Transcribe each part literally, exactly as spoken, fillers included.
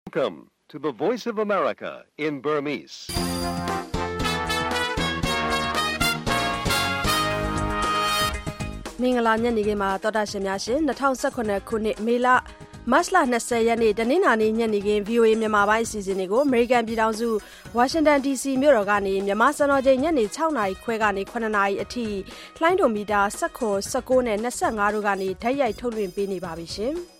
Welcome to the Voice of America in Burmese. ။မင်္ဂလာညနေခင်းမှာတော်တာရှင်များရှင်၂၀၁၇ခုနှစ်မေလမတ်လ၂၀ရက်နေ့တနင်္လာနေ့ညနေခင်း ဗွီအိုအေ မြန်မာပိုင်းအစီအစဉ်တွေကိုအမေရိကန်ပြည်ထောင်စုဝါရှင်တန် ဒီစီ မြို့တော်ကနေမြန်မာစံတော်ချိန်ညနေ၆နာရီခွဲကနေ၇နာရီအထိလှိုင်းဒိုမီတာ၁၇ ၁၉နဲ့၂၅တို့ကနေဓာတ်ရိုက်ထုတ်လွှင့်ပေးနေပါပြီရှင်။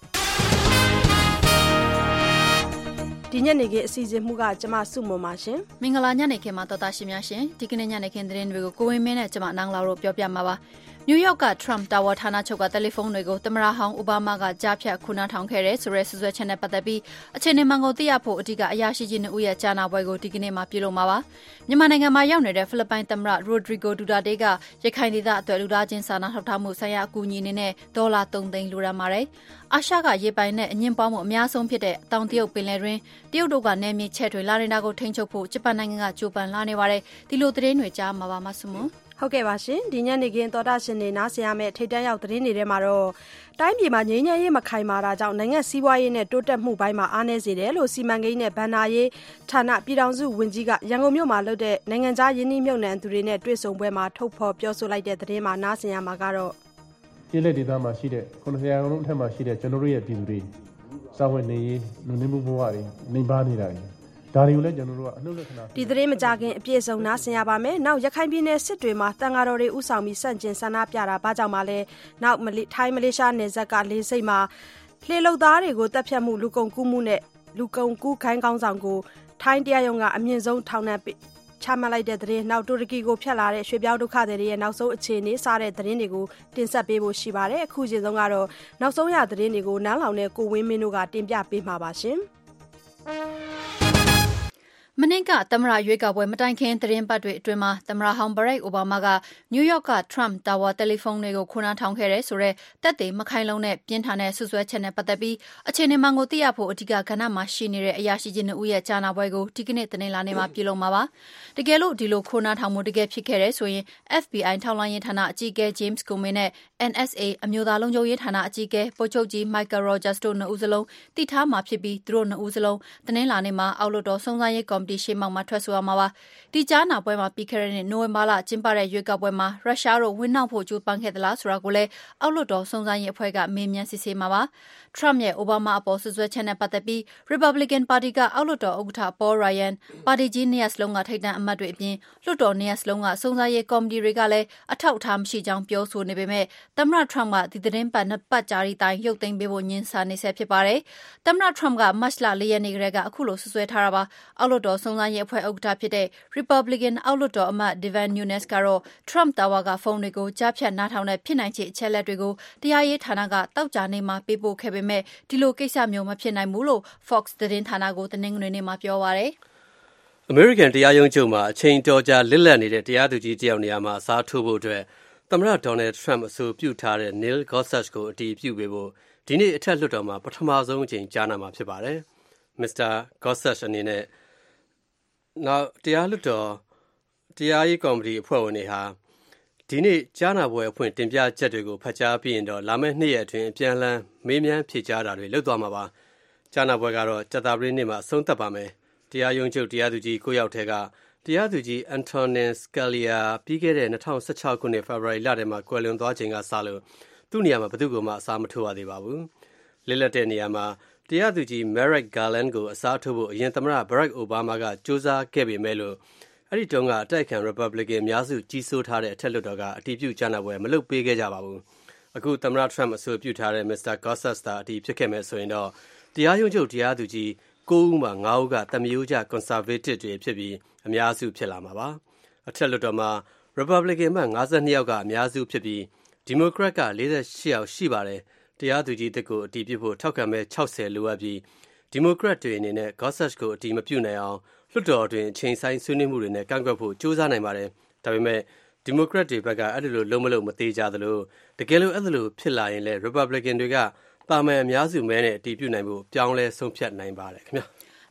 ဒီညနေခင်းအစီအစဉ်မှုကကျမစုမွန်ပါရှင်။မင်္ဂလာညနေခင်းမှာတော်တာရှင်များရှင်ဒီကနေ့ညနေခင်းသတင်းတွေကိုကိုဝင်းမင်းနဲ့ကျမနန်းလာတို့ပြောပြမှာပါ။နယူးယောက်က Trump Tower ဌာနချုပ်ကတယ်လီဖုန်းတွေကိုသမ္မတဟောင်းအိုဘားမားကကြားဖြတ်ခုနထောင်ခဲ့တဲ့ဆိုတဲ့ဆွဆွဲချက်နဲ့ပတ်သက်ပြီးအခြေအနေမှန်ကိုသိရဖို့အဓိကအရာရှိကြီးနှစ်ဦးရဲ့ကြားနာပွဲကိုဒီကနေ့မှပြုလုပ်မှာပါ။မြန်မာနိုင်ငံမှာရောက်နေတဲ့ဖိလစ်ပိုင်သမ္မတ Rodrigo Duterte ကရခိုင်ဒေသအတွက်လူသားချင်းစာနာထောက်ထားမှုဆိုင်ရာအကူအညီအနေနဲ့ဒေါ်လာသုံးသိန်းလိုရမ်းပါတယ်။အာရှကရေပိုင်နဲ့အငင်းပွားမှုအများဆုံးဖြစ်တဲ့တောင်တရုတ်ပင်လယ်တွင်တရုတ်တို့ကနယ်မြေချဲ့ထွေလာနေတာကိုထိန်းချုပ်ဖို့ဂျပန်နိုင်ငံကကြိုးပမ်းလာနေပါတယ်။ဒီလိုသတင်းတွေကြားမှာပါမဆုမွန်ဟုတ်ကဲ့ပါရှင်ဒီညနေခင်းတော်တာရှင်တွေနားဆင်ရမယ့်ထိတ်တန့်ရောက်သတင်းတွေထဲမှာတော့တိုင်းပြည်မှာငြိမ်းချမ်းရေးမခိုင်မာတာကြောင့်နိုင်ငံစီးပွားရေးနဲ့တိုးတက်မှုပိုင်းမှာအားနည်းစေတယ်လို့စီမံကိန်းနဲ့ဗဏ္ဍာရေးဌာနပြည်ထောင်စုဝန်ကြီးကရန်ကုန်မြို့မှာလုပ်တဲ့နိုင်ငံခြားယင်းနှိမ့်မြုပ်နှံသူတွေနဲ့တွေ့ဆုံပွဲမှာထုတ်ဖော်ပြောဆိုလိုက်တဲ့သတင်းမှာနားဆင်ရမှာကတော့ပြည်လက်ဒေသမှာရှိတဲ့ခုနှစ်ရာခိုင်နှုန်းအထက်မှာရှိတဲ့ကျွန်တော်တို့ရဲ့ပြည်သူတွေစာဝင်နေရေးလူနေမှုဘဝတွေနှိမ်ပါနေတာတွေဒါတွေကိုလည်းကျွန်တော်တို့ကအနှုတ်လက္ခဏာဒီသတင်းမကြခင်အပြည့်စုံနားဆင်ရပါမယ်။နောက်ရခိုင်ပြည်နယ်စစ်တွေမှာတန်ဃာတော်တွေဥဆောင်ပြီးစန့်ကျင်ဆန္ဒပြတာဘာကြောင့်မှလဲ။နောက်ထိုင်းမလေးရှားနယ်စပ်ကလေးစိတ်မှာလှေလုသားတွေကိုတပ်ဖြတ်မှုလူကုန်ကူးမှုနဲ့လူကုန်ကူးခိုင်းကောင်းဆောင်ကိုထိုင်းတရားရုံးကအမြင့်ဆုံးထောင်ဒဏ်ချမှတ်လိုက်တဲ့သတင်းနောက်တူရကီကိုဖျက်လာတဲ့ရွှေပြောင်းဒုက္ခတွေရဲ့နောက်ဆုံးအခြေအနေစတဲ့သတင်းတွေကိုတင်ဆက်ပေးဖို့ရှိပါတယ်။အခုချိန်ဆုံးကတော့နောက်ဆုံးရသတင်းတွေကိုနန်းလောင်နဲ့ကိုဝင်းမင်းတို့ကတင်ပြပေးမှာပါရှင်။မနေ့ကသမ္မတရွေးကောက်ပွဲမတိုင်ခင်သတင်းပတ်တွေအတွင်းမှာသမ္မတဟောင်းဘရက်အိုဘားမားကနယူးယောက်က Trump Tower တယ်လီဖုန်းတွေကိုခုနထောင်ခဲ့တဲ့ဆိုတဲ့တက်သေးမခိုင်လုံတဲ့ပြင်းထန်တဲ့ဆွဆွဲချက်နဲ့ပတ်သက်ပြီးအခြေအနေမှန်ကိုသိရဖို့အဓိကကဏ္ဍမှာရှိနေတဲ့အရာရှိကြီးနှစ်ဦးရဲ့ကြားနာပွဲကိုဒီကနေ့တနင်္လာနေ့မှာပြုလုပ်မှာပါ။တကယ်လို့ဒီလိုခုနထောင်မှုတကယ်ဖြစ်ခဲ့တဲ့ဆိုရင် F B I ထောက်လှမ်းရေးဌာနအကြီးအကဲ James Comey နဲ့ N S A အမျိုးသားလုံခြုံရေးဌာနအကြီးအကဲဗိုလ်ချုပ်ကြီး Michael Rogers တို့နှစ်ဦးစလုံးတိထားမှာဖြစ်ပြီးသူတို့နှစ်ဦးစလုံးတနင်္လာနေ့မှာအောက်လွှတ်တော်စုံစမ်းရေးကော်မတီရှေ့မှောက်မှာထွက်ဆိုရမှာပါဒီကြားနာပွဲမှာပြီးခဲ့တဲ့နှစ်နိုဝင်ဘာလကျင်းပတဲ့ရွေးကောက်ပွဲမှာရုရှားတို့ဝင်နှောက်ဖို့ကြိုးပမ်းခဲ့သလားဆိုတာကိုလည်းအောက်လွှတ်တော်စုံစမ်းရေးအဖွဲ့ကမေးမြန်းစစ်ဆေးမှာပါထရမ့်ရဲ့အိုဘားမားအပေါ်ဆွဆွဲချက်နဲ့ပတ်သက်ပြီး Republican ပါတီကအောက်လွှတ်တော်ဥက္ကဋ္ဌ Paul Ryan ပါတီကြီးနှစ်ရပ်စလုံးကထိပ်တန်းအမတ်တွေအပြင်လွှတ်တော်နှစ်ရပ်စလုံးကစုံစမ်းရေးကော်မတီတွေကလည်းအထောက်အထားမရှိကြောင်းပြောဆိုနေပေမဲ့သမ္မတထရမ့်ကဒီသတင်းပတ်နှစ်ပတ်ကြာရီတိုင်းရုပ်သိမ်းပေးဖို့ညှင်းဆန်နေဆဲဖြစ်ပါတယ်သမ္မတထရမ့်ကမတ်လ၄ရက်နေ့ကတည်းကအခုလိုဆွဆွဲထားတာပါအောက်လွှတ်တော်စုံစမ်းရေးအဖွဲ့ဥက္ကဋ္ဌဖြစ်တဲ့ Republican အောက်လွှတ်တော်အမတ် Devin Nunes ကတော့ Trump Tower ကဖုန်းတွေကိုကြားဖြတ်နားထောင်တဲ့ဖြစ်နိုင်ခြေအချက်လက်တွေကိုတရားရေးဌာနကတောက်ကြနေမှာပေးပို့ခဲ့ပေမဲ့ဒီလိုကိစ္စမျိုးမဖြစ်နိုင်ဘူးလို့ Fox သတင်းဌာနကိုတနင်္ဂနွေနေ့မှာပြောပါရယ်။ American တရားရုံးချုပ်မှာအချိန်တော်ကြာလစ်လပ်နေတဲ့တရားသူကြီးတယောက်နေရာမှာအစားထိုးဖို့အတွက်သမ္မတ Donald Trump အဆိုပြုထားတဲ့ Neil Gorsuch ကိုအတည်ပြုပေးဖို့ဒီနေ့အထက်လွှတ်တော်မှာပထမဆုံးအကြိမ်ကြားနာမှာဖြစ်ပါတယ်။ မစ္စတာ Gorsuch အနေနဲ့နောက်တရားလွှတ်တော်တရားရေးကော်မတီအဖွဲ့ဝင်တွေဟာဒီနေ့ကြားနာပွဲအဖွင့်တင်ပြချက်တွေကိုဖတ်ကြားပြီးရင်တော့လာမယ့်နှစ်ရက်အတွင်းအပြန်အလှန်မေးမြန်းဖြေကြားတာတွေလုပ်သွားမှာပါကြားနာပွဲကတော့ကြာသပတေးနေ့မှာအဆုံးသတ်ပါမယ်တရားရုံးချုပ်တရားသူကြီး၉ယောက်ထဲကတရားသူကြီး Antonin Scalia ပြီးခဲ့တဲ့၂၀၁၆ခုနှစ်ဖေဖော်ဝါရီလထဲမှာကွယ်လွန်သွားချိန်ကစလို့သူ့နေရာမှာဘယ်သူ့ကိုမှအစားမထိုးရသေးပါဘူးလစ်လက်တဲ့နေရာမှာတရားသူကြီး Merrick Garland ကိုအစားထိုးဖို့အရင်သမ္မတ Barack Obama ကစူးစမ်းခဲ့ပေမဲ့လို့အဲ့ဒီတုန်းကအတိုက်အခံ Republican အများစုကြီးစိုးထားတဲ့အထက်လွှတ်တော်ကအတည်ပြုကြားနာပွဲမလုပ်ပေးခဲ့ကြပါဘူးအခုသမ္မတ Trump အဆိုပြုထားတဲ့ Mister Gorsuch သာအတည်ဖြစ်ခဲ့မယ်ဆိုရင်တော့တရားရုံးချုပ်တရားသူကြီး၉ဦးမှာ၅ဦးကသမယိုးကျ Conservative တွေဖြစ်ပြီးအများစုဖြစ်လာမှာပါအထက်လွှတ်တော်မှာ Republican မှ၅၂ယောက်ကအများစုဖြစ်ပြီး Democrat က၄၈ယောက်ရှိပါတယ်တရားသူကြီးတစ်ကိုအတည်ပြုဖို့ထောက်ခံမဲ့၆၀လိုအပ်ပြီး Democrat တွေအနေနဲ့ Gorsuch ကိုအတည်မပြုနိုင်အောင်လွှတ်တော်တွင်အချိန်ဆိုင်ဆွေးနွေးမှုတွေနဲ့ကန့်ကွက်ဖို့ကြိုးစားနိုင်ပါတယ်ဒါပေမဲ့ Democrat တွေဘက်ကအဲ့လိုလုံးမလုံးမသေးကြသလိုတကယ်လို့အဲ့လိုဖြစ်လာရင်လည်း Republican တွေကတာမန်အများစုမဲနဲ့အတည်ပြုနိုင်ဖို့ပြောင်းလဲဆုံးဖြတ်နိုင်ပါတယ်ခင်ဗျာ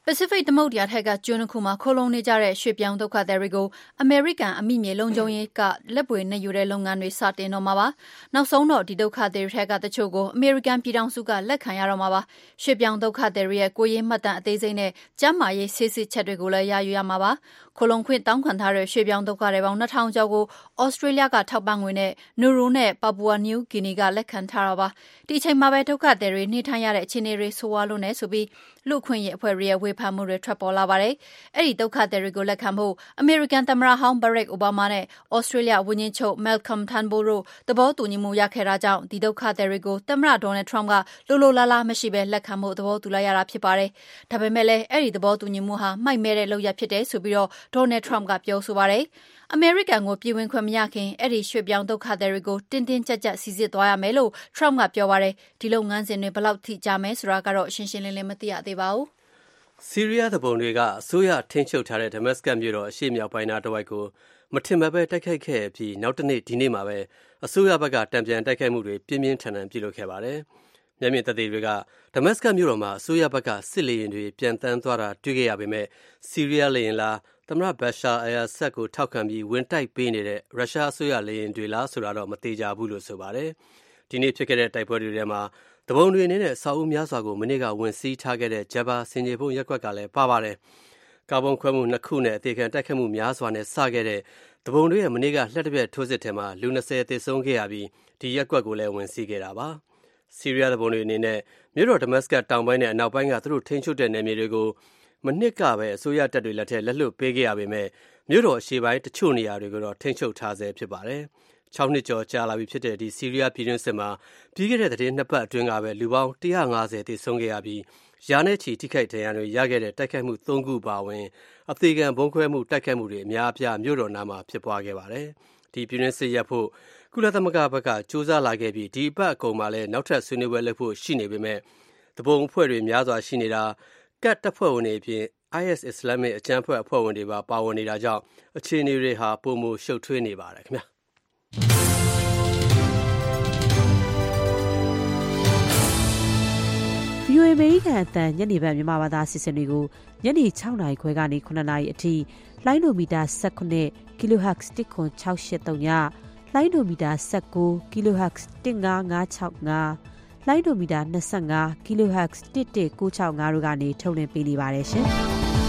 Pacific သမုဒ္ဒရာထက်ကကျွန်းတစ်ခုမှာခိုလုံနေကြတဲ့ရွှေ့ပြောင်းဒုက္ခသည်တွေကိုအမေရိကန်အမိမြေလုံခြုံရေးကလက်ပွေနဲ့ယူတဲ့လုပ်ငန်းတွေစတင်တော့မှာပါ။နောက်ဆုံးတော့ဒီဒုက္ခသည်တွေထက်ကတချို့ကိုအမေရိကန်ပြည်ထောင်စုကလက်ခံရတော့မှာပါ။ရွှေ့ပြောင်းဒုက္ခသည်တွေရဲ့ကိုယ်ရေးမှတ်တမ်းအသေးစိတ်နဲ့ကျန်းမာရေးဆေးစစ်ချက်တွေကိုလည်းရယူရမှာပါ။ခိုလုံခွင့်တောင်းခံထားတဲ့ရွှေ့ပြောင်းဒုက္ခသည်ပေါင်းနှစ်ထောင်ကျော်ကိုဩစတြေးလျကထောက်ပံ့ငွေနဲ့နူရူနဲ့ပါပူဝါနယူးဂီနီကလက်ခံထားတာပါ။ဒီအချိန်မှာပဲဒုက္ခသည်တွေနေထိုင်ရတဲ့အခြေအနေတွေဆိုးဝါးလွန်းနေဆိုပြီးလူခွင့်ရေးအဖွဲ့တွေရဲ့ဝေဖန်မှုတွေထွက်ပေါ်လာပါတယ်။အဲ့ဒီဒုက္ခသည်တွေကိုလက်ခံဖို့အမေရိကန်သမ္မတဟောင်းဘရက်အိုဘားမားနဲ့ဩစတြေးလျဝန်ကြီးချုပ်မဲလ်ကွမ်ထန်ဘိုတို့သဘောတူညီမှုရခဲ့တာကြောင့်ဒီဒုက္ခသည်တွေကိုသမ္မတဒေါ်နယ်ထရမ့်ကလိုလိုလားလားမရှိဘဲလက်ခံဖို့သဘောတူလိုက်ရတာဖြစ်ပါတယ်။ဒါပေမဲ့လည်းအဲ့ဒီသဘောတူညီမှုဟာမိုက်မဲတဲ့လုပ်ရဖြစ်တယ်ဆိုပြီးတော့ဒေါ်နယ်ထရမ့်ကပြောဆိုပါတယ်။အမေရိကန်ကိုပြည်ဝင်ခွင့်မရခင်အဲ့ဒီရွှေ့ပြောင်းဒုက္ခသည်တွေကိုတင်းတင်းကြပ်ကြပ်စီစစ်သွားရမယ်လို့ထရမ့်ကပြောပါတယ်။ဒီလုပ်ငန်းစဉ်တွေဘယ်လောက်ထိကြာမယ်ဆိုတာကတော့ရှင်းရှင်းလင်းလင်းမသိရသေးပါဘူး။ဆီးရီးယားတပုံတွေကအစိုးရထိန်းချုပ်ထားတဲ့ဒမတ်စကတ်မြို့တော်အရှေ့မြောက်ပိုင်းနားတစ်ဝိုက်ကိုမထင်မှတ်ပဲတိုက်ခိုက်ခဲ့ပြီးနောက်တစ်နေ့ဒီနေ့မှာပဲအစိုးရဘက်ကတံပြန်တိုက်ခိုက်မှုတွေပြင်းပြင်းထန်ထန်ပြုလုပ်ခဲ့ပါတယ်။မျက်မြင်သက်သေတွေကဒမတ်စကတ်မြို့တော်မှာအစိုးရဘက်ကစစ်လေယာဉ်တွေပြန်တန်းသွားတာတွေ့ခဲ့ရပေမဲ့ဆီးရီးယားလေယာဉ်လားသမ္မတဘရှာအယ်အာဆတ်ကိုထောက်ခံပြီးဝင်တိုက်ပေးနေတဲ့ရုရှားအစိုးရလေယာဉ်တွေလားဆိုတာတော့မသေးကြဘူးလို့ဆိုပါတယ်။ဒီနေ့ဖြစ်ခဲ့တဲ့တိုက်ပွဲတွေထဲမှာတပုံတွေအနေနဲ့အစာအုပ်များစွာကိုမနေ့ကဝင်စီးထားခဲ့တဲ့ဂျဘာစင်ကြေဖုံရက်ကွက်ကလည်းပါပါတယ်။ကာဗွန်ခွဲမှုနှစ်ခုနဲ့အသေးခံတိုက်ခတ်မှုများစွာနဲ့စခဲ့တဲ့တပုံတွေရဲ့မနေ့ကလှက်တစ်ပြက်ထိုးစစ်ထဲမှာလူ၂၀သေဆုံးခဲ့ရပြီးဒီရက်ကွက်ကိုလည်းဝင်စီးခဲ့တာပါ။ဆီးရီးယားတပုံတွေအနေနဲ့မြို့တော်ဒမတ်စကတ်တောင်ပိုင်းနဲ့အနောက်ပိုင်းကသူတို့ထိန်းချုပ်တဲ့နယ်မြေတွေကိုမနှစ်ကပဲအစိုးရတပ်တွေလက်ထက်လက်လွတ်ပေးခဲ့ရပေမဲ့မြို့တော်အရှေ့ပိုင်းတချို့နေရာတွေကိုတော့ထိန်းချုပ်ထားဆဲဖြစ်ပါတယ်။၆နှစ်ကျော်ကြာလာပြီဖြစ်တဲ့ဒီဆီးရီးယားပြည်တွင်းစစ်မှာပြီးခဲ့တဲ့သတင်းနှစ်ပတ်အတွင်းကပဲလူပေါင်း၁၅၀သေဆုံးခဲ့ရပြီးရာနဲ့ချီထိခိုက်ဒဏ်ရာတွေရခဲ့တဲ့တိုက်ခိုက်မှု၃ခုပါဝင်အသေးခံဘုံခွဲမှုတိုက်ခိုက်မှုတွေအများအပြားမြို့တော်နားမှာဖြစ်ပွားခဲ့ပါတယ်။ဒီပြည်တွင်းစစ်ရပ်ဖို့ကုလသမဂ္ဂဘက်ကစူးစမ်းလာခဲ့ပြီးဒီအပတ်အကုန်မှာလည်းနောက်ထပ်ဆွေးနွေးပွဲလုပ်ဖို့ရှိနေပေမဲ့တပုံအဖွဲ့တွေများစွာရှိနေတာကတ်တပ်ဖွဲ့ဝင်တွေအပြင် အိုင်အက်စ် Islamic အကြမ်းဖက်အဖွဲ့ဝင်တွေပါပါဝင်နေတာကြောင့်အခြေအနေတွေဟာပိုမိုရှုပ်ထွေးနေပါတယ်ခင်ဗျာ။ ဗီအိုအေ အမေရိကန်အသံညနေပိုင်းမြန်မာဘာသာအစီအစဉ်တွေကိုညနေ၆နာရီခွဲကနေ၇နာရီအထိလိုင်းဒိုမီတာ၁၉ Kilohertz တစ်ခွန်၆၈၃ညလိုင်းဒိုမီတာ၁၉ Kilohertz တစ်၅၅၆၅လိုင်းဒိုမီတာ၂၅ Kilohertz တစ်တစ်၉၆၅တို့ကနေထုတ်လွှင့်ပေးနေပါတယ်ရှင်။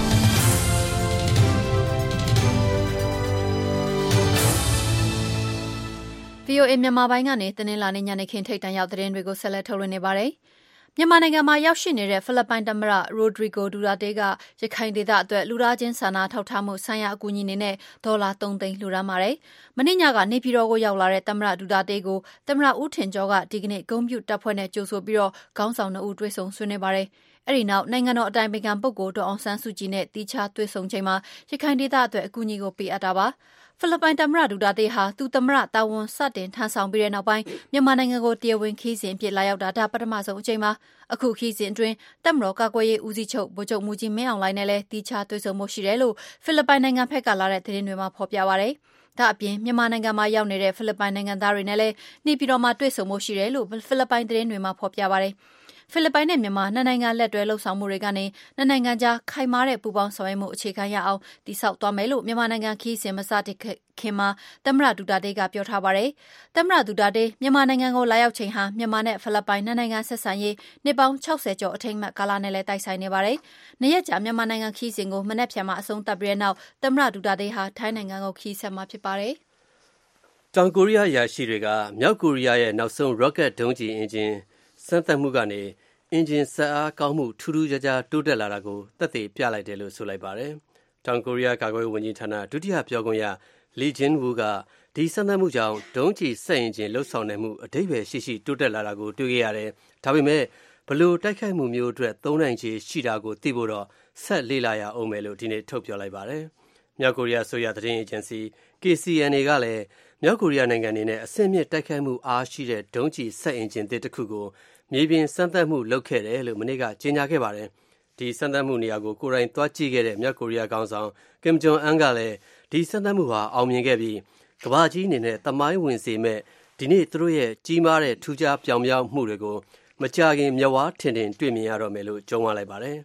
ဗီအိုအေ မြန်မာပိုင်းကနေတနင်္လာနေ့ညနေခင်းထိပ်တန်းရောက်သတင်းတွေကိုဆက်လက်ထုတ်လွှင့်နေပါတယ်။မြန်မာနိုင်ငံမှာရောက်ရှိနေတဲ့ဖိလစ်ပိုင်သမ္မတရိုဒရီဂိုဒူရာတေးကရခိုင်ဒေသအတွက်လူသားချင်းစာနာထောက်ထားမှုဆိုင်ရာအကူအညီအနေနဲ့ဒေါ်လာ၃သိန်းလှူဒါန်းပါတယ်။မနေ့ညကနေပြည်တော်ကိုရောက်လာတဲ့သမ္မတဒူရာတေးကိုသမ္မတဦးထင်ကျော်ကဒီကနေ့ဂုဏ်ပြုတပ်ဖွဲ့နဲ့ကြိုဆိုပြီးတော့ခေါင်းဆောင်နှစ်ဦးတွေ့ဆုံဆွေးနွေးပါတယ်။အဲ့ဒီနောက်နိုင်ငံတော်အတိုင်ပင်ခံပုဂ္ဂိုလ်ဒေါ်အောင်ဆန်းစုကြည်နဲ့တီချာတွေ့ဆုံချိန်မှာရခိုင်ဒေသအတွက်အကူအညီကိုပေးအပ်တာပါ။ဖိလစ်ပိုင်သမ္မတဒူတာတေးဟာသူသမ္မတတာဝန်စတင်ထမ်းဆောင်ပြီးတဲ့နောက်ပိုင်းမြန်မာနိုင်ငံကိုတရားဝင်ခီးစဉ်အဖြစ်လာရောက်တာဒါပထမဆုံးအကြိမ်ပါအခုခီးစဉ်အတွင်းတပ်မတော်ကာကွယ်ရေးဦးစီးချုပ်ဗိုလ်ချုပ်မူကြီးမင်းအောင်လှိုင်နဲ့လည်းတီချာတွေ့ဆုံမှုရှိတယ်လို့ဖိလစ်ပိုင်နိုင်ငံဖက်ကလာတဲ့သတင်းတွေမှာဖော်ပြပါရယ်ဒါအပြင်မြန်မာနိုင်ငံမှာရောက်နေတဲ့ဖိလစ်ပိုင်နိုင်ငံသားတွေနဲ့လည်းနေပြည်တော်မှာတွေ့ဆုံမှုရှိတယ်လို့ဖိလစ်ပိုင်သတင်းတွေမှာဖော်ပြပါရယ်ဖိလစ်ပိုင်နဲ့မြန်မာနှစ်နိုင်ငံလက်တွဲလှုပ်ဆောင်မှုတွေကနေနှစ်နိုင်ငံကြားခိုင်မာတဲ့ပူးပေါင်းဆောင်ရွက်မှုအခြေခံရအောင်တည်ဆောက်သွားမယ်လို့မြန်မာနိုင်ငံခီးစဉ်မစတင်ခင်မှာသမ္မတဒူတာတေးကပြောထားပါတယ်။သမ္မတဒူတာတေးမြန်မာနိုင်ငံကိုလာရောက်ချိန်ဟာမြန်မာနဲ့ဖိလစ်ပိုင်နှစ်နိုင်ငံဆက်ဆံရေးနှစ်ပေါင်း၆၀ကျော်အထိမ်းအမှတ်ကာလနဲ့လည်းတိုက်ဆိုင်နေပါတယ်။နှစ်ရက်ကြာမြန်မာနိုင်ငံခီးစဉ်ကိုမနက်ဖြန်မှာအဆုံးသတ်ပြီးတဲ့နောက်သမ္မတဒူတာတေးဟာထိုင်းနိုင်ငံကိုခီးဆက်မှာဖြစ်ပါတယ်။တောင်ကိုရီးယားအရာရှိတွေကမြောက်ကိုရီးယားရဲ့နောက်ဆုံး rocket ဒုံးကျည်အင်ဂျင်စမ်းသပ်မှုကနေအင်ဂျင်ဆက်အားကောင်းမှုထူးထူးခြားခြားတိုးတက်လာတာကိုသက်သေပြလိုက်တယ်လို့ဆိုလိုက်ပါတယ်။တောင်ကိုရီးယားကာကွယ်ရေးဝန်ကြီးဌာနဒုတိယပြောခွင့်ရလီဂျင်ဝူကဒီစမ်းသပ်မှုကြောင့်ဒုံးကျည်စက်အင်ဂျင်လှုပ်ဆောင်နိုင်မှုအဓိပ္ပာယ်ရှိရှိတိုးတက်လာတာကိုတွေ့ခဲ့ရတယ်။ဒါပေမဲ့ဘလို့တိုက်ခိုက်မှုမျိုးအတွက်သုံးနိုင်ခြေရှိတာကိုသိဖို့တော့ဆက်လေ့လာရအောင်မယ်လို့ဒီနေ့ထုတ်ပြောလိုက်ပါတယ်။မြောက်ကိုရီးယားဆိုရသတင်းအေဂျင်စီ ကေ စီ အန် အေ ကလည်းမြောက်ကိုရီးယားနိုင်ငံအနေနဲ့အဆင့်မြင့်တိုက်ခိုက်မှုအားရှိတဲ့ဒုံးကျည်စက်အင်ဂျင်တစ်ခုကိုမြေပြင်စမ်းသပ်မှုလုပ်ခဲ့တယ်လို့မနေ့ကကြေညာခဲ့ပါတယ်။ဒီစမ်းသပ်မှုနေရာကိုကိုယ်တိုင်သွားကြည့်ခဲ့တဲ့မြောက်ကိုရီးယားခေါင်းဆောင်ကင်ဂျုံအန်ကလည်းဒီစမ်းသပ်မှုဟာအောင်မြင်ခဲ့ပြီးကမ္ဘာကြီးအနေနဲ့သမိုင်းဝင်စေမဲ့ဒီနေ့သူတို့ရဲ့ကြီးမားတဲ့ထူးခြားပြောင်ပြောင်းမှုတွေကိုမကြာခင်မျက်ဝါးထင်ထင်တွေ့မြင်ရတော့မယ်လို့ကြုံရလိုက်ပါတယ်။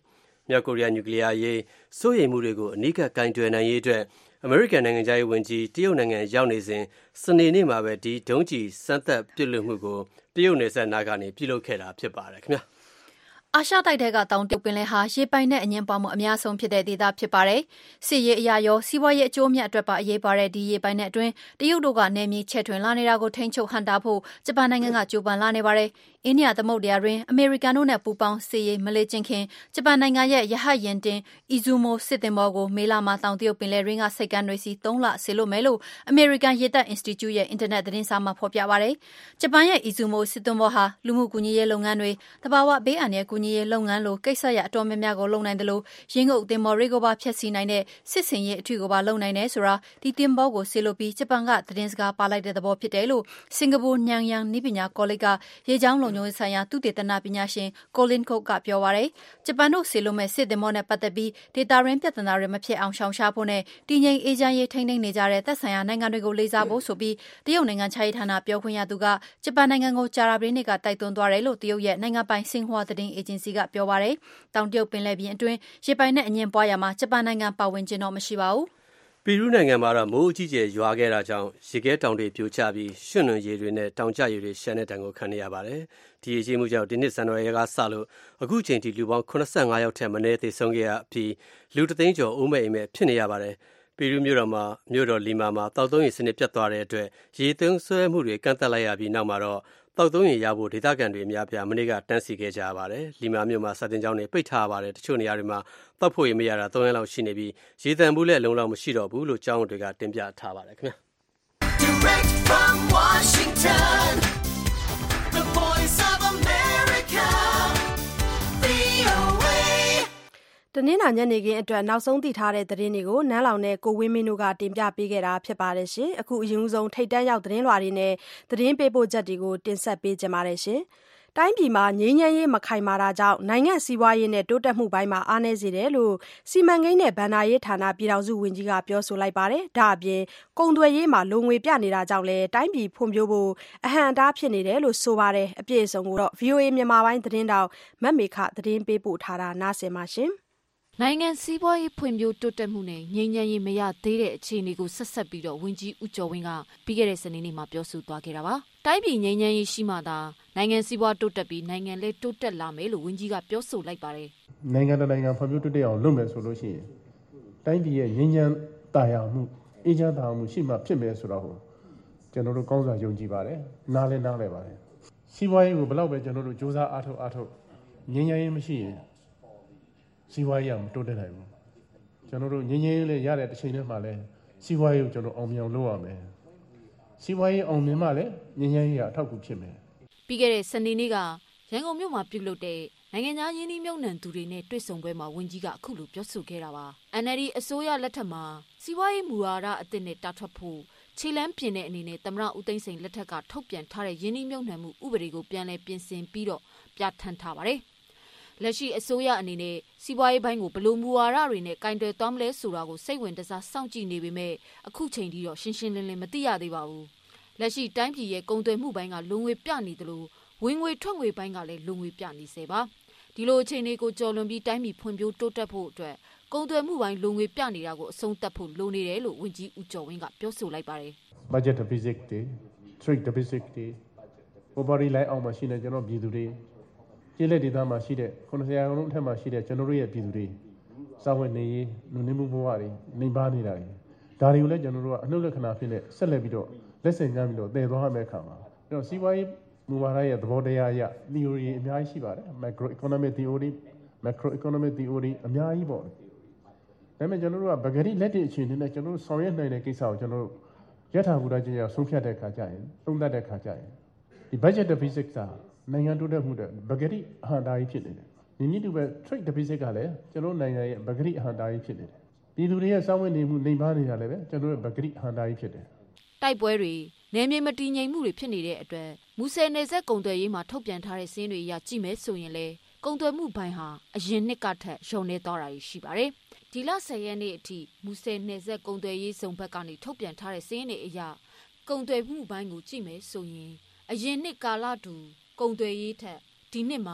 မြောက်ကိုရီးယားနျူကလ িয়ার ရေးစိုးရိမ်မှုတွေကိုအနီးကပ်ကင်တွယ်နိုင်ရေးအတွက်အမေရိကန်နိုင်ငံခြားရေးဝန်ကြီးတရုတ်နိုင်ငံရောက်နေစဉ်စနေနေ့မှာပဲဒီဒုံးကျည်စမ်းသပ်ပစ်လွှတ်မှုကိုတရုတ်နယ်စပ်နားကနေပြုလုပ်ခဲ့တာဖြစ်ပါတယ်ခင်ဗျာအာရှတိုက်ထဲကတောင်တရုတ်ပင်လယ်ဟာရေပိုင်နဲ့အငြင်းပွားမှုအများဆုံးဖြစ်တဲ့ဒေသဖြစ်ပါတယ်။စစ်ရေးအရာရောစီးပွားရေးအကျိုးအမြတ်အတွက်ပါအရေးပါတဲ့ဒီရေပိုင်နဲ့အတွင်းတရုတ်တို့ကနေမြေချဲ့ထွင်လာနေတာကိုထိန်းချုပ်ဟန့်တားဖို့ဂျပန်နိုင်ငံကကြိုးပမ်းလာနေပါတယ်။အိန္ဒိယသမုဒ္ဒရာတွင်အမေရိကန်တို့နဲ့ပူးပေါင်းစစ်ရေးမလေ့ကျင့်ခင်ဂျပန်နိုင်ငံရဲ့ရဟတ်ယာဉ်တင်အီဇူမိုစစ်သင်္ဘောကိုမေလမှာတောင်တရုတ်ပင်လယ်တွင်းကစိတ်ကမ်းတွေစီသုံးလဆေလွတ်မယ်လို့အမေရိကန်ရေတပ်အင်စတီကျုရဲ့အင်တာနက်သတင်းစာမှာဖော်ပြပါတယ်။ဂျပန်ရဲ့အီဇူမိုစစ်သင်္ဘောဟာလူမှုကူညီရေးလုပ်ငန်းတွေတဘာဝဘေးအန္တရာယ်ကူညီရေးလုပ်ငန်းလိုကိစ္စရအတော်များများကိုလုပ်နိုင်တယ်လို့ရင်းငုပ်သင်္ဘောတွေကိုပါဖျက်ဆီးနိုင်တဲ့စစ်စင်ရေးအထူးကိုပါလုပ်နိုင်တယ်ဆိုတာဒီသင်္ဘောကိုဆေလွတ်ပြီးဂျပန်ကသတင်းစကားပါလိုက်တဲ့သဘောဖြစ်တယ်လို့စင်ကာပူညန်ယန်နိပညာကောလိပ်ကရေကြောင်းလုံခြုံရေးဆိုင်ရာသုတေသနပညာရှင် Colin Cook ကပြောပါတယ်။ဂျပန်တို့ဆေလွတ်မဲ့စစ်သင်္ဘောနဲ့ပတ်သက်ပြီးဒေတာရင်းပြဿနာတွေမဖြစ်အောင်ရှောင်ရှားဖို့နဲ့တည်ငြိမ်အေးချမ်းရေးထိန်းသိမ်းနေကြတဲ့သက်ဆိုင်ရာနိုင်ငံတွေကိုလေးစားဖို့ဆိုပြီးတရုတ်နိုင်ငံခြားရေးဌာနပြောခွင့်ရသူကဂျပန်နိုင်ငံကိုကြာသပတေးနေ့ကတိုက်တွန်းသွားတယ်လို့တရုတ်ရဲ့နိုင်ငံပိုင်ဆင်ဟွာသတင်းအေဂျင်စီကပြောပါတယ်။တောင်တရုတ်ပင်လယ်ပြင်အတွင်းရေပိုင်နဲ့အငြင်းပွားရာမှာဂျပန်နိုင်ငံပါဝင်ခြင်းတော့မရှိပါဘူး။ပီရူးနိုင်ငံမှာတော့မိုးအကြီးကျယ်ရွာခဲ့တာကြောင့်ရေခဲတောင်တွေပြိုကျပြီးရွှံ့နွံရည်တွေနဲ့တောင်ကျရည်တွေရှမ်းတဲ့တံကိုခံနေရပါတယ်။ဒီရေကြီးမှုကြောင့်ဒီနှစ်ဇန်နဝါရီလကစလို့အခုချိန်ထိလူပေါင်းခုနစ်ဆယ့်ငါးယောက်ထက်မနည်းသေဆုံးခဲ့ရပြီးလူတစ်သိန်းကျော်အိုးမဲ့အိမ်မဲ့ဖြစ်နေရပါတယ်။ပီရူးမြို့တော်မှာမြို့တော်လီမာမှာတောက်သုံးရေစနစ်ပြတ်သွားတဲ့အတွက်ရေသွင်းဆွဲမှုတွေကန့်သက်လိုက်ရပြီးနောက်မှာတော့တောက်သုံးရေရဖို့ဒေသခံတွေအများပြားမနေ့ကတန်းစီခဲ့ကြရပါတယ်။လီမာမြို့မှာစာတင်ကျောင်းတွေပိတ်ထားပါတယ်။တချို့နေရာတွေမှာတောက်ဖို့ရေမရတာသုံးရက်လောက်ရှိနေပြီးရေတံဘူးလည်းအလုံးလောက်မရှိတော့ဘူးလို့ကျောင်းတွေကတင်ပြထားပါတယ်ခင်ဗျာ။ Direct from Washington, the Voice of America, ဗွီအိုအေတနင်္လာညနေခင်းအတွက်နောက်ဆုံးသိထားတဲ့သတင်းတွေကိုနန်းလောင်နဲ့ကိုဝင်းမင်းတို့ကတင်ပြပေးခဲ့တာဖြစ်ပါတယ်ရှင်။အခုအရင်ဆုံးထိတ်တန့်ရောက်သတင်းလွှာတွေနဲ့သတင်းပေးပို့ချက်တွေကိုတင်ဆက်ပေးကြပါမယ်ရှင်။တိုင်းပြည်မှာငြိမ်းချမ်းရေးမခိုင်မာတာကြောင့်နိုင်ငံစီးပွားရေးနဲ့တိုးတက်မှုပိုင်းမှာအားနည်းစေတယ်လို့စီမံကိန်းနဲ့ဘဏ္ဍာရေးဌာနပြည်ထောင်စုဝန်ကြီးကပြောဆိုလိုက်ပါတယ်။ဒါအပြင်ကုန်သွယ်ရေးမှာလိုငွေပြနေတာကြောင့်လည်းတိုင်းပြည်ဖွံ့ဖြိုးဖို့အဟန့်အတားဖြစ်နေတယ်လို့ဆိုပါတယ်။အပြည့်အစုံကိုတော့ ဗွီအိုအေ မြန်မာပိုင်းသတင်းတောက်မတ်မေခသတင်းပေးပို့ထားတာနားဆင်ပါရှင်။နိုင်ငံစီးပွားရေးဖွံ့ဖြိုးတိုးတက်မှုနဲ့ငြိမ်းချမ်းရေးမရသေးတဲ့အခြေအနေကိုဆက်ဆက်ပြီးတော့ဝန်ကြီးဦးကျော်ဝင်းကပြီးခဲ့တဲ့စနေနေ့မှာပြောဆိုသွားခဲ့တာပါ။တိုင်းပြည်ငြိမ်းချမ်းရေးရှိမှသာနိုင်ငံစီးပွားတိုးတက်ပြီးနိုင်ငံလည်းတိုးတက်လာမယ်လို့ဝန်ကြီးကပြောဆိုလိုက်ပါတယ်။နိုင်ငံတကာနိုင်ငံဖွံ့ဖြိုးတိုးတက်အောင်လုပ်မယ်ဆိုလို့ရှိရင်တိုင်းပြည်ရဲ့ငြိမ်းချမ်းသာယာမှုအေးချမ်းသာမှုရှိမှဖြစ်မယ်ဆိုတော့ကျွန်တော်တို့ကောင်းစွာယုံကြည်ပါတယ်။နားလည်းနားလည်းပါတယ်။စီးပွားရေးကိုဘယ်လောက်ပဲကျွန်တော်တို့စ조사အားထုတ်အားထုတ်ငြိမ်းချမ်းရေးမရှိရင်စီးပွားရေးမတိုးတက်နိုင်ဘူးကျွန်တော်တို့ငြင်းငြင်းလေးရတဲ့တစ်ချိန်တည်းမှာလဲစီးပွားရေးကိုကျွန်တော်အောင်မြင်လုပ်ရမယ်စီးပွားရေးအောင်မြင်မှလည်းငြင်းငြင်းရေးအထောက်အကူဖြစ်မယ်ပြီးခဲ့တဲ့စနေနေ့ကရန်ကုန်မြို့မှာပြုလုပ်တဲ့နိုင်ငံသားရင်းနှီးမြှုပ်နှံသူတွေနဲ့တွေ့ဆုံပွဲမှာဝန်ကြီးကအခုလိုပြောဆိုခဲ့တာပါ အန် အယ်လ် ဒီ အစိုးရလက်ထက်မှာစီးပွားရေးမူဝါဒအသစ်နဲ့တာထွက်ဖို့ခြေလမ်းပြင်တဲ့အနေနဲ့သမ္မတဦးသိန်းစိန်လက်ထက်ကထုတ်ပြန်ထားတဲ့ရင်းနှီးမြှုပ်နှံမှုဥပဒေကိုပြန်လည်ပြင်ဆင်ပြီးတော့ပြဋ္ဌာန်းထားပါတယ်လက်ရှိအစိုးရအနေနဲ့စီးပွားရေးဘိုင်းကိုဘယ်လိုမူဝါဒတွေနဲ့ကင်တွယ်သွားမလဲဆိုတာကိုစိတ်ဝင်တစားစောင့်ကြည့်နေပေမဲ့အခုချိန်ထိတော့ရှင်းရှင်းလင်းလင်းမသိရသေးပါဘူး။လက်ရှိတိုင်းပြည်ရဲ့ကုန်သွယ်မှုဘိုင်းကလုံငွေပြနေသလိုဝင်ငွေထွက်ငွေဘိုင်းကလည်းလုံငွေပြနေစေပါ။ဒီလိုအခြေအနေကိုကြော်လွန်ပြီးတိုင်းပြည်ဖွံ့ဖြိုးတိုးတက်ဖို့အတွက်ကုန်သွယ်မှုဘိုင်းလုံငွေပြနေတာကိုအဆုံးသတ်ဖို့လိုနေတယ်လို့ဝန်ကြီးဦးကျော်ဝင်းကပြောဆိုလိုက်ပါတယ်။ Budget deficit တွေ trade deficit တွေပေါ်ပေါ်လိုက်အောင်မှရှိနေကျွန်တော်ပြည်သူတွေကျေးလက်ဒေသမှာရှိတဲ့ခုနစ်ဆယ်ရာခိုင်နှုန်းအထက်မှာရှိတဲ့ကျွန်တော်တို့ရဲ့ပြည်သူတွေစာဝတ်နေရေးလူနေမှုဘဝတွေနှိမ်ပါနေတာတွေဒါတွေကိုလည်းကျွန်တော်တို့ကအနှုတ်လက္ခဏာဖြစ်နေဆက်လက်ပြီးတော့လက်ဆင့်ကမ်းပြီးတော့တည်သွားမယ့်အခါမှာအဲ့တော့စီးပွားရေးမူဝါဒရဲ့သဘောတရားအရ theory အများကြီးရှိပါတယ် macro economic theory macro economic theory အများကြီးပေါ့ဒါပေမဲ့ကျွန်တော်တို့ကပဂရိလက်တွေအခြေအနေနဲ့ကျွန်တော်တို့ဆောင်ရွက်နိုင်တဲ့ကိစ္စကိုကျွန်တော်တို့ရထားမှုတိုင်းကျဆုံးဖြတ်တဲ့အခါကျရင်သုံးသပ်တဲ့အခါကျရင်ဒီ budget deficit ကနိုင်ငံတိုးတက်မှုတဲ့ပဂရိအဟန့်တားကြီးဖြစ်နေတယ်။ဒီနည်းတူပဲ trade deficit ကလည်းကျွန်တော်နိုင်ငံရဲ့ပဂရိအဟန့်တားကြီးဖြစ်နေတယ်။ပြည်သူတွေရဲ့စောင့်ဝင်နေမှုနှိမ်ပါနေတာလည်းပဲကျွန်တော်ရဲ့ပဂရိအဟန့်တားကြီးဖြစ်တယ်။တိုက်ပွဲတွေနယ်မြေမတည်ငြိမ်မှုတွေဖြစ်နေတဲ့အတွက်မူဆယ်နယ်စပ်ကုန်သွယ်ရေးမှာထုတ်ပြန်ထားတဲ့စည်းတွေအရကြည့်မယ်ဆိုရင်လေကုန်သွယ်မှုဘိုင်းဟာအရင်နှစ်ကထက်လျော့နေသွားတာရှိပါတယ်။ဒီလဆယ်ရက်နေ့အထိမူဆယ်နယ်စပ်ကုန်သွယ်ရေးစုံဘက်ကနေထုတ်ပြန်ထားတဲ့စည်းတွေအရကုန်သွယ်မှုဘိုင်းကိုကြည့်မယ်ဆိုရင်အရင်နှစ်ကာလတူကုန်သွယ်ရေးထက်ဒီနှစ်မှာအ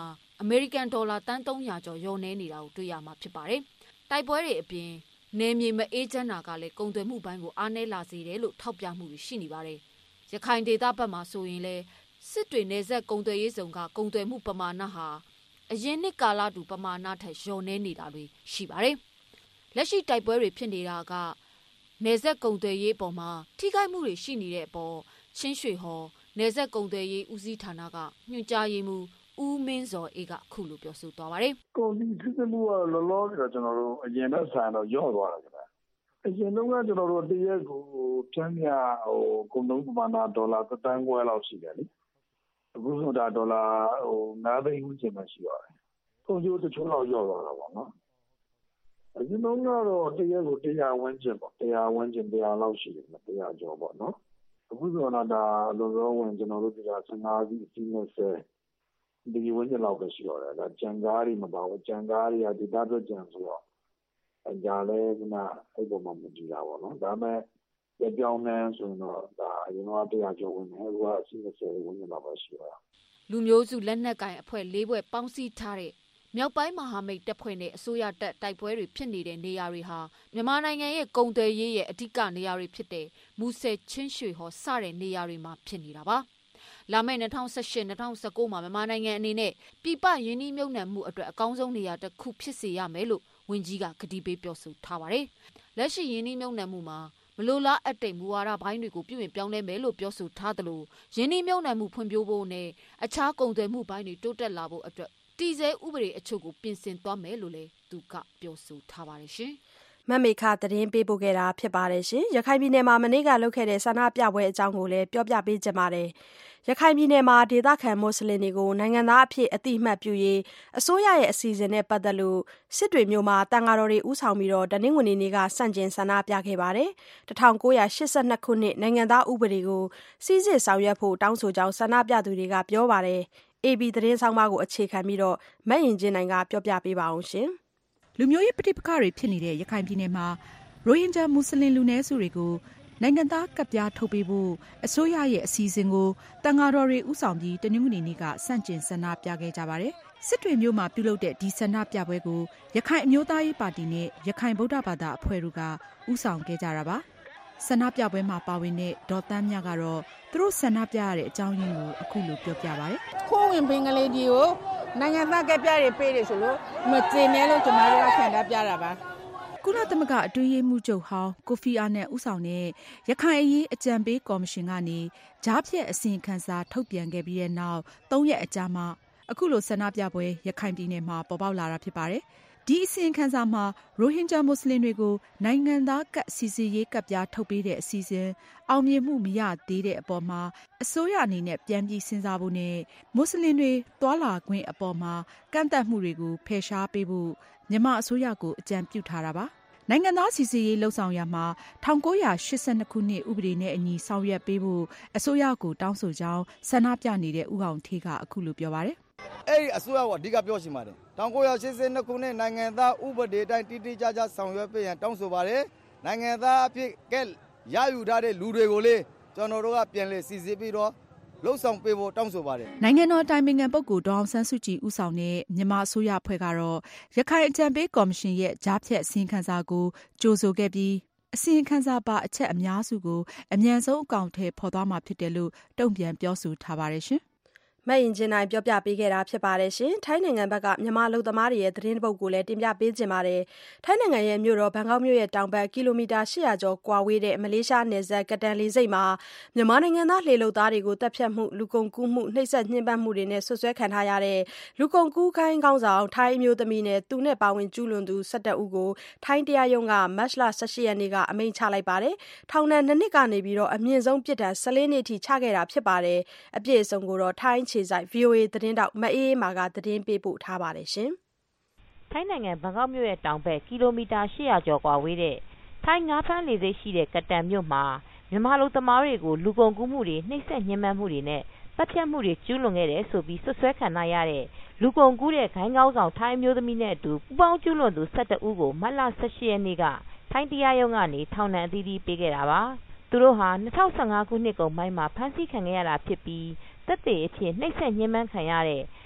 အမေရိကန်ဒေါ်လာတန်းသုံးရာကျော်လျော့နည်းနေတာကိုတွေ့ရမှာဖြစ်ပါတယ်။တိုက်ပွဲတွေအပြင်နယ်မြေမအေးချမ်းတာကလည်းကုန်သွယ်မှုပိုင်းကိုအားနည်းလာစေတယ်လို့ထောက်ပြမှုရှိနေပါတယ်။ရခိုင်ဒေသဘက်မှာဆိုရင်လည်းစစ်တွေနယ်စပ်ကုန်သွယ်ရေးစုံကကုန်သွယ်မှုပမာဏဟာအရင်နှစ်ကာလတူပမာဏထက်လျော့နည်းနေတာတွေရှိပါတယ်။လက်ရှိတိုက်ပွဲတွေဖြစ်နေတာကနယ်စပ်ကုန်သွယ်ရေးပေါ်မှာထိခိုက်မှုတွေရှိနေတဲ့အပေါ်ချင်းရွှေဟော်နယ်စပ်ကုန်သွယ်ရေးဦးစီးဌာနကညွှန်ကြားရေးမှူးဦးမင်းစော်အေးကအခုလိုပြောဆိုသွားပါတယ်။ကုန်စည်စစ်စစ်မှုကလောလောဆယ်ကျွန်တော်တို့အရင်နဲ့ဆိုင်တော့ရော့သွားတယ်ခင်ဗျ။အရင်တုန်းကကျွန်တော်တို့တရက်ကိုဖြန်းမြဟိုကုန်သုံးပမာဏဒေါ်လာတစ်သန်းခွဲလောက်ရှိတယ်လေ။အခုဆိုတာဒေါ်လာဟိုငါးသိန်းဝန်းကျင်ပဲရှိပါတယ်။ကုန်ကျိုးတချို့တော့ရော့သွားတာပေါ့နော်။အရင်တုန်းကတော့တရက်ကိုတရားဝန်းကျင်ပေါ့တရားဝန်းကျင်တရားလောက်ရှိတယ်တရားကျော်ပေါ့နော်။အခုဆိုတာဒါလုံလောဝင်ကျွန်တော်တို့ဒီကဆယ်ငါးစီးစီးနေဆဲဒီဝန်းကျင်လောက်ပဲရှိတော့တယ်ဒါကြံကားတွေမပါဘူးကြံကားတွေကဒီသားအတွက်ကြံဆိုတော့အကြလဲကနအဲ့ပေါ်မှာမကြည့်တာပေါ့နော်ဒါပေမဲ့ကြောင်းနေဆိုတော့ဒါအရင်ကတရားကျော်ဝင်တယ်ဟိုကအစီအစဉ်ဝန်းကျင်လောက်ပဲရှိတော့လူမျိုးစုလက်နက်ကင်အဖွဲ့လေးဘွဲ့ပေါင်းစည်းထားတဲ့မြောက်ပိုင်းမဟာမိတ်တပ်ဖွဲ့နဲ့အစိုးရတပ်တိုက်ပွဲတွေဖြစ်နေတဲ့နေရာတွေဟာမြန်မာနိုင်ငံရဲ့ကုန်သွယ်ရေးရဲ့အဓိကနေရာတွေဖြစ်တဲ့မူဆယ်ချင်းရွှေဟော်စတဲ့နေရာတွေမှာဖြစ်နေတာပါလာမယ့်၂၀၁၈-၂၀၁၉မှာမြန်မာနိုင်ငံအနေနဲ့ပြည်ပရင်းနှီးမြှုပ်နှံမှုအတွက်အကောင်းဆုံးနေရာတစ်ခုဖြစ်စေရမယ်လို့ဝန်ကြီးကကတိပေးပြောဆိုထားပါတယ်။လက်ရှိရင်းနှီးမြှုပ်နှံမှုမှာမလိုလားအပ်တဲ့မူဝါဒပိုင်းတွေကိုပြုပြင်ပြောင်းလဲမယ်လို့ပြောဆိုထားသလိုရင်းနှီးမြှုပ်နှံမှုဖွံ့ဖြိုးဖို့နဲ့အခြားကုန်သွယ်မှုပိုင်းတွေတိုးတက်လာဖို့အတွက်တည်ဆဲဥပဒေအချို့ကိုပြင်ဆင်သွားမယ်လို့လည်းသူကပြောဆိုထားပါတယ်ရှင်။မမေခသတင်းပေးပို့ခဲ့တာဖြစ်ပါတယ်ရှင်။ရခိုင်ပြည်နယ်မှာမနေ့ကလုပ်ခဲ့တဲ့ဆန္ဒပြပွဲအကြောင်းကိုလည်းပြောပြပေးကြပါမယ်။ရခိုင်ပြည်နယ်မှာဒေသခံမွတ်စလင်တွေကိုနိုင်ငံသားအဖြစ်အတိအမှတ်ပြုရေးအစိုးရရဲ့အစီအစဉ်နဲ့ပတ်သက်လို့စစ်တွေမြို့မှာတန်ဃာတော်တွေဦးဆောင်ပြီးတော့တနင်္ဂနွေနေ့ကစန့်ကျင်ဆန္ဒပြခဲ့ပါတယ်။၁၉၈၂ခုနှစ်နိုင်ငံသားဥပဒေကိုစီစစ်ဆောင်ရွက်ဖို့တောင်းဆိုကြောင်းဆန္ဒပြသူတွေကပြောပါတယ်။ အေဘီ သတင်းဆောင်မကိုအခြေခံပြီးတော့မတ်ရင်ချင်းနိုင်ကပြောပြပေးပါအောင်ရှင်။လူမျိုးရေးပဋိပက္ခတွေဖြစ်နေတဲ့ရခိုင်ပြည်နယ်မှာရိုဟင်ဂျာမွတ်စလင်လူနည်းစုတွေကိုနိုင်ငံသားကဒ်ပြားထုတ်ပေးဖို့အစိုးရရဲ့အစီအစဉ်ကိုတန်ဃာတော်တွေဦးဆောင်ပြီးတနင်္ဂနွေနေ့ကစန့်ကျင်ဆန္ဒပြခဲ့ကြပါတယ်။စစ်တွေမြို့မှာပြုလုပ်တဲ့ဒီဆန္ဒပြပွဲကိုရခိုင်အမျိုးသားရေးပါတီနဲ့ရခိုင်ဗုဒ္ဓဘာသာအဖွဲ့တို့ကဦးဆောင်ခဲ့ကြတာပါ။ဆန္ဒပြပွဲမှာပါဝင်တဲ့ဒေါ်တန်းမြကတော့သူတို့ဆန္ဒပြရတဲ့အကြောင်းရင်းကိုအခုလိုပြောပြပါတယ်။ခိုးဝင်ဘင်္ဂလီတွေကိုနိုင်ငံသားကဒ်ပြားတွေပေးတယ်ဆိုလို့မကျေနပ်လို့ကျွန်တော်တို့ကဆန္ဒပြတာပါကုလသမဂ္ဂအတွင်းရေးမှူးချုပ်ဟောင်းကိုဖီအာနန်ဦးဆောင်တဲ့ရခိုင်အရေးအကြံပေးကော်မရှင်ကနေကြားဖြတ်အစီရင်ခံစာထုတ်ပြန်ခဲ့ပြီးတဲ့နောက်သုံးရက်အကြာမှာအခုလိုဆန္ဒပြပွဲရခိုင်ပြည်နယ်မှာပေါ်ပေါက်လာတာဖြစ်ပါတယ်။ဒီအစီရင်ခံစာမှာရိုဟင်ဂျာမွတ်စလင်တွေကိုနိုင်ငံသားကဒ်စီစစ်ရေးကဒ်ပြားထုတ်ပေးတဲ့အစီအစဉ်အောင်မြင်မှုမရသေးတဲ့အပေါ်မှာအစိုးရအနေနဲ့ပြန်ပြီးစဉ်းစားဖို့နဲ့မွတ်စလင်တွေတွာလာခွင့်အပေါ်မှာကန့်သတ်မှုတွေကိုဖယ်ရှားပေးဖို့မြန်မာအစိုးရကိုအကြံပြုထားတာပါ။နိုင်ငံသားစီစစ်ရေးလှုပ်ဆောင်ရမှာ၁၉၈၂ခုနှစ်ဥပဒေနဲ့အညီဆောင်ရွက်ပေးဖို့အစိုးရကိုတောင်းဆိုကြောင်းဆန္ဒပြနေတဲ့ဦးအောင်ဌေးကအခုလိုပြောပါတယ်။အဲ့ဒီအစိုးရကအဓိကပြောချင်ပါတယ်။၁၉၈၂ခုနှစ်နိုင်ငံသားဥပဒေတိုင်းတိတိကျကျဆောင်ရွက်ပေးရန်တောင်းဆိုပါတယ်။နိုင်ငံသားအဖြစ်ကရယူထားတဲ့လူတွေကိုလေကျွန်တော်တို့ကပြန်လည်စီစစ်ပြီးတော့လှုပ်ဆောင်ပေးဖို့တောင်းဆိုပါတယ်။နိုင်ငံတော်တိုင်ပင်ခံပုဂ္ဂိုလ်ဒေါအောင်ဆန်းစုကြည်ဦးဆောင်တဲ့မြန်မာအစိုးရအဖွဲ့ကတော့ရခိုင်အကြံပေးကော်မရှင်ရဲ့ကြားဖြတ်အစီရင်ခံစာကိုကြိုဆိုခဲ့ပြီးအစီရင်ခံစာပါအချက်အများစုကိုအမြန်ဆုံးအကောင်အထည်ဖော်သွားမှာဖြစ်တယ်လို့တုံ့ပြန်ပြောဆိုထားပါတယ်ရှင်။မတ်ရင်ချင်းနိုင်ပြောပြပေးခဲ့တာဖြစ်ပါတယ်ရှင်။ထိုင်းနိုင်ငံဘက်ကမြန်မာလူသမားတွေရဲ့သတင်းပုတ်ကိုလည်းတင်ပြပေးခြင်းပါတယ်။ထိုင်းနိုင်ငံရဲ့မြို့တော်ဘန်ကောက်မြို့ရဲ့တောင်ဘက်ကီလိုမီတာ၈ရာကျော်ကွာဝေးတဲ့မလေးရှားနယ်စပ်ကတန်လီစိတ်မှာမြန်မာနိုင်ငံသားလှေလုပ်သားတွေကိုတပ်ဖြတ်မှုလူကုန်ကူးမှုနှိပ်စက်ညှဉ်းပန်းမှုတွေနဲ့ဆွဆွဲခံထားရတဲ့လူကုန်ကူးခိုင်းကောင်းဆောင်ထိုင်းမျိုးသမီးနဲ့သူနဲ့ပါဝင်ကျူးလွန်သူ၁၁ဦးကိုထိုင်းတရားရုံးကမတ်လ၁၈ရက်နေ့ကအမိန့်ချလိုက်ပါတယ်။ထောင်ဒဏ်နှစ်နှစ်ကနေပြီးတော့အမြင့်ဆုံးပြစ်ဒဏ်၁၄နှစ်အထိချခဲ့တာဖြစ်ပါတယ်။အပြည့်အစုံကိုတော့ထိုင်းခြေစိုက် ဗွီအိုအေ သတင်းတောက်မအေးမာကသတင်းပေးပို့ထားပါတယ်ရှင်။ထိုင်းနိုင်ငံဘန်ကောက်မြို့ရဲ့တောင်ဘက်ကီလိုမီတာ၈ရာကျော်ကွာဝေးတဲ့ထိုင်းငါးဖမ်းလေဆိပ်ရှိတဲ့ကတန်မြို့မှာမြန်မာလူသမားတွေကိုလူကုန်ကူးမှုတွေနှိပ်စက်ညှဉ်းပန်းမှုတွေနဲ့တပ်ဖြတ်မှုတွေကျူးလွန်ခဲ့တယ်ဆိုပြီးဆွဆွဲခံရတဲ့လူကုန်ကူးတဲ့ဂိုင်းကောင်းဆောင်ထိုင်းမျိုးသမီးနဲ့အတူပူပေါင်းကျူးလွန်သူ၁၁ဦးကိုမတ်လ၁၈ရက်နေ့ကထိုင်းတရားရုံးကနေထောင်ဒဏ်အသီးသီးပေးခဲ့တာပါ။သူတို့ဟာ၂၀၁၅ခုနှစ်ကုန်ပိုင်းမှာဖမ်းဆီးခံခဲ့ရတာဖြစ်ပြီးသက်သေအဖြစ်နှိပ်စက်ညှဉ်းပန်းခံရတဲ့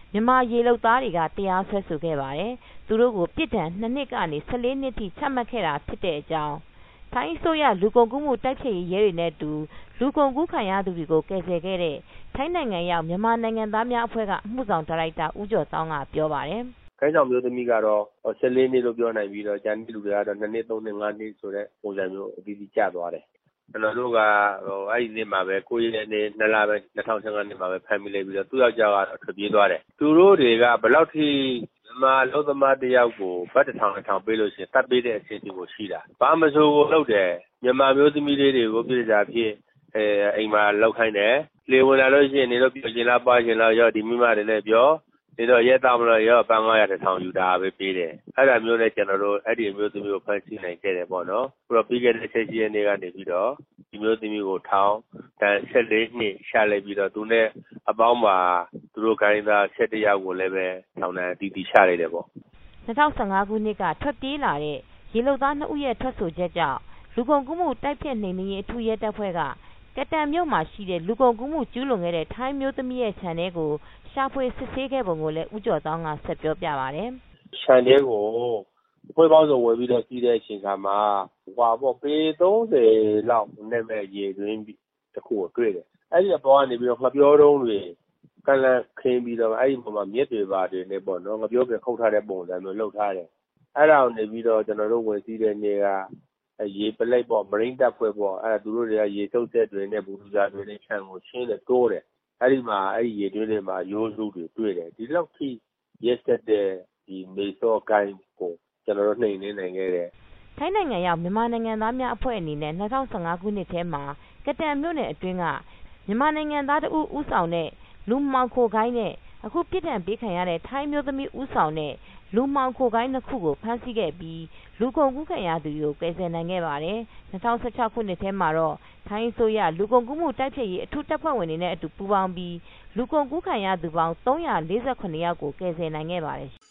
မြန်မာရေလုပ်သားတွေကတရားစွဲဆိုခဲ့ပါတယ်။သူတို့ကိုပြစ်ဒဏ်နှစ်နှစ်ကနေဆယ်လေးနှစ်ထိချမှတ်ခဲ့တာဖြစ်တဲ့အကြောင်းထိုင်းအစိုးရလူကုန်ကူးမှုတိုက်ဖျက်ရေးရဲတွေနဲ့တူလူကုန်ကူးခံရသူတွေကိုကယ်ဆယ်ခဲ့တဲ့ထိုင်းနိုင်ငံရောက်မြန်မာနိုင်ငံသားများအဖွဲ့ကအမှုဆောင်ဒါရိုက်တာဦးကျော်သောင်းကပြောပါတယ်။ခိုင်းဆောင်မျိုးသမီးကတော့ဆယ်လေးနှစ်လို့ပြောနိုင်ပြီးတော့ကျန်တဲ့လူတွေကတော့နှစ်နှစ်သုံးနှစ်ငါးနှစ်ဆိုတဲ့ပုံစံမျိုးအပြီးပြီးကျသွားတယ်။ကျွန်တော်တို့ကဟိုအဲ့ဒီနေ့မှာပဲကိုယ့်ရဲ့နေ့နှစ်လပဲ၂၀၁၅နှစ်မှာပဲဖမ်းမိလိုက်ပြီးတော့သူ့ယောက်ျားကတော့ထွက်ပြေးသွားတယ်။သူတို့တွေကဘယ်လောက်ထိမြန်မာလောသမားတယောက်ကိုဘတ်တစ်ထောင်တစ်ထောင်ပေးလို့ရှိရင်တတ်ပေးတဲ့အဆင့်ဒီကိုရှိတာ။ဘာမဆိုကိုလုပ်တယ်မြန်မာမျိုးသမီးလေးတွေကိုပြည်စားဖြစ်အဲအိမ်မှာလောက်ခိုင်းတယ်။လေဝင်လာလို့ရှိရင်နေတော့ပြောချင်လားပါချင်လားရောဒီမိမတွေနဲ့ပြောဒီတော့ရဲသားမလို့ရောပန်းငါးရာတစ်ထောင်ယူတာပဲပေးတယ်။အဲ့ဒါမျိုးနဲ့ကျွန်တော်တို့အဲ့ဒီမျိုးသမီးကိုဖမ်းဆီးနိုင်ခဲ့တယ်ပေါ့နော်။ပြီးတော့ပြီးခဲ့တဲ့ချက်ချင်းနေ့ကနေပြီးတော့ဒီမျိုးသမီးကိုထောင်တန်ဆယ်လေးနှစ်ရှာလိုက်ပြီးတော့သူနဲ့အပေါင်းမှာသူတို့ခိုင်းသားဆယ်တယောက်ကိုလည်းပဲထောင်တန်းတီးတီးရှာလိုက်တယ်ပေါ့။၂၀၁၅ခုနှစ်ကထွက်ပြေးလာတဲ့ရေလုံသားနှစ်ဦးရဲ့ထွက်ဆိုချက်ကြောင့်လူကုန်ကူးမှုတိုက်ဖျက်နှိမ်နင်းရေးအထူးရဲတပ်ဖွဲ့ကကတံမြို့မှာရှိတဲ့လူကုန်ကူးမှုကျူးလွန်ခဲ့တဲ့ထိုင်းမျိုးသမီးရဲ့ခြံထဲကိုရှာဖွေစစ်ဆေးခဲ့ပုံကိုလည်းဦးကျော်သောင်းကဆက်ပြောပြပါတယ်။ခြံထဲကိုဖွေးပေါင်းစုံဝင်ပြီးတော့စီးတဲ့အချိန်ခါမှာဟွာပေါ့ပေသုံးဆယ်လောက်နဲ့မဲ့ရေတွင်းတစ်ခုကိုတွေ့တယ်။အဲ့ဒီအပေါ်ကနေပြီးတော့ငပြောတုံးတွေကလန်ခင်းပြီးတော့အဲ့ဒီပုံမှာမြက်တွေပါတယ်နဲ့ပေါ့နော်ငပြောပြန်ခုတ်ထားတဲ့ပုံစံမျိုးလုပ်ထားတယ်။အဲ့ဒါကိုနေပြီးတော့ကျွန်တော်တို့ဝင်စီးတဲ့နေကရေပလိုက်ပေါ့မရင်းတပ်ဖွဲ့ပေါ့အဲ့ဒါသူတို့တွေကရေထုတ်ဆက်တွေနဲ့ဘူလူစာတွေနဲ့ခြံကိုရှင်းတယ်တိုးတယ်အဲ့ဒီမှာအဲ့ဒီရေတွင်းတွေမှာရိုးစုတွေတွေ့တယ်ဒီလောက်ထိရက်ဆက်တဲ့ဒီမေစောကိုင်းကိုကျွန်တော်တို့နှိမ်နေနိုင်ခဲ့တယ်ထိုင်းနိုင်ငံရောက်မြန်မာနိုင်ငံသားများအဖွဲ့အနေနဲ့၂၀၁၅ခုနှစ်ထဲမှာကတံမြို့နယ်အတွင်းကမြန်မာနိုင်ငံသားတဦးဦးဆောင်တဲ့လူမှောင်ခိုကိုင်းနဲ့အခုပြစ်ဒဏ်ပေးခံရတဲ့ထိုင်းမျိုးသမီးဦးဆောင်တဲ့လူမှောင်ခိုကိုင်းနှစ်ခုကိုဖမ်းဆီးခဲ့ပြီးလူကုန်ကူးခံရသူတွေကိုကယ်ဆယ်နိုင်ခဲ့ပါတယ်။၂၀၁၆ခုနှစ်ထဲမှာတော့ထိုင်းအစိုးရလူကုန်ကူးမှုတိုက်ဖျက်ရေးအထူးတပ်ဖွဲ့ဝင်တွေနဲ့အတူပူးပေါင်းပြီးလူကုန်ကူးခံရသူပေါင်း၃၄၇ယောက်ကိုကယ်ဆယ်နိုင်ခဲ့ပါတယ်။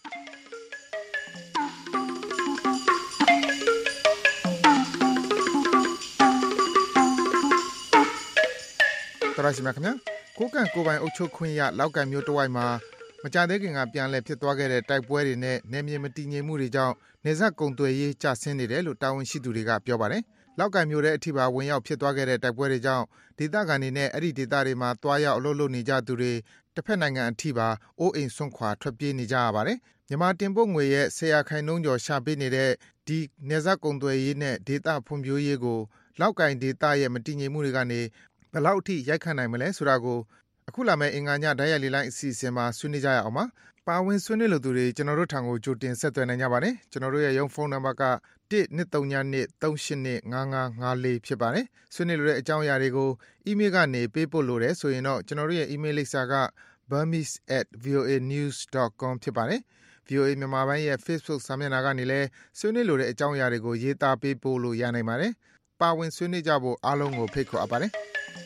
တရရှိမြခင်ဗျာကိုကန့်ကိုပိုင်အုပ်ချုပ်ခွင့်ရလောက်ကန်မျိုးတဝိုက်မှာမကြသေးခင်ကပြန်လည်ဖြစ်သွားခဲ့တဲ့တိုက်ပွဲတွေနဲ့နယ်မြေမတည်ငြိမ်မှုတွေကြောင့်နေဆက်ကုံသွယ်ရေးကျဆင်းနေတယ်လို့တာဝန်ရှိသူတွေကပြောပါတယ်။လောက်ကန်မျိုးတဲ့အထိပါဝင်ရောက်ဖြစ်သွားခဲ့တဲ့တိုက်ပွဲတွေကြောင့်ဒေသခံတွေနဲ့အဲ့ဒီဒေသတွေမှာတွားရောက်အလုပ်လုပ်နေကြသူတွေတစ်ဖက်နိုင်ငံအထိပါအိုးအိမ်ဆွန့်ခွာထွက်ပြေးနေကြရပါတယ်။မြန်မာတင်ပို့ငွေရဲ့ဆယ်ရာခိုင်နှုန်းကျော်ရှာပေးနေတဲ့ဒီနေဆက်ကုံသွယ်ရေးနဲ့ဒေသဖွံ့ဖြိုးရေးကိုလောက်ကန်ဒေသရဲ့မတည်ငြိမ်မှုတွေကနေဘယ်လောက်အထိရိုက်ခတ်နိုင်မလဲဆိုတာကိုအခုလာမယ့်အင်္ဂါညဓာတ်ရိုက်လေးလိုင်းအစီအစဉ်မှာဆွေးနွေးကြရအောင်ပါ။ပါဝင်ဆွေးနွေးလို့သူတွေကျွန်တော်တို့ထံကိုကြိုတင်ဆက်သွယ်နိုင်ကြပါတယ်။ကျွန်တော်တို့ရဲ့ရုံးဖုန်းနံပါတ်ကone two three two three eight five five five fourဖြစ်ပါတယ်။ဆွေးနွေးလိုတဲ့အကြောင်းအရာတွေကိုအီးမေးလ်ကနေပေးပို့လို့ရဆိုရင်တော့ကျွန်တော်တို့ရဲ့အီးမေးလ်လိပ်စာက burmese at voa news dot com ဖြစ်ပါတယ်။ဗွီအိုအေ မြန်မာပိုင်းရဲ့ Facebook စာမျက်နှာကနေလည်းဆွေးနွေးလိုတဲ့အကြောင်းအရာတွေကိုရေးသားပေးပို့လို့ရနိုင်ပါတယ်။ပါဝင်ဆွေးနွေးကြဖို့အားလုံးကိုဖိတ်ခေါ်အပ်ပါတယ်။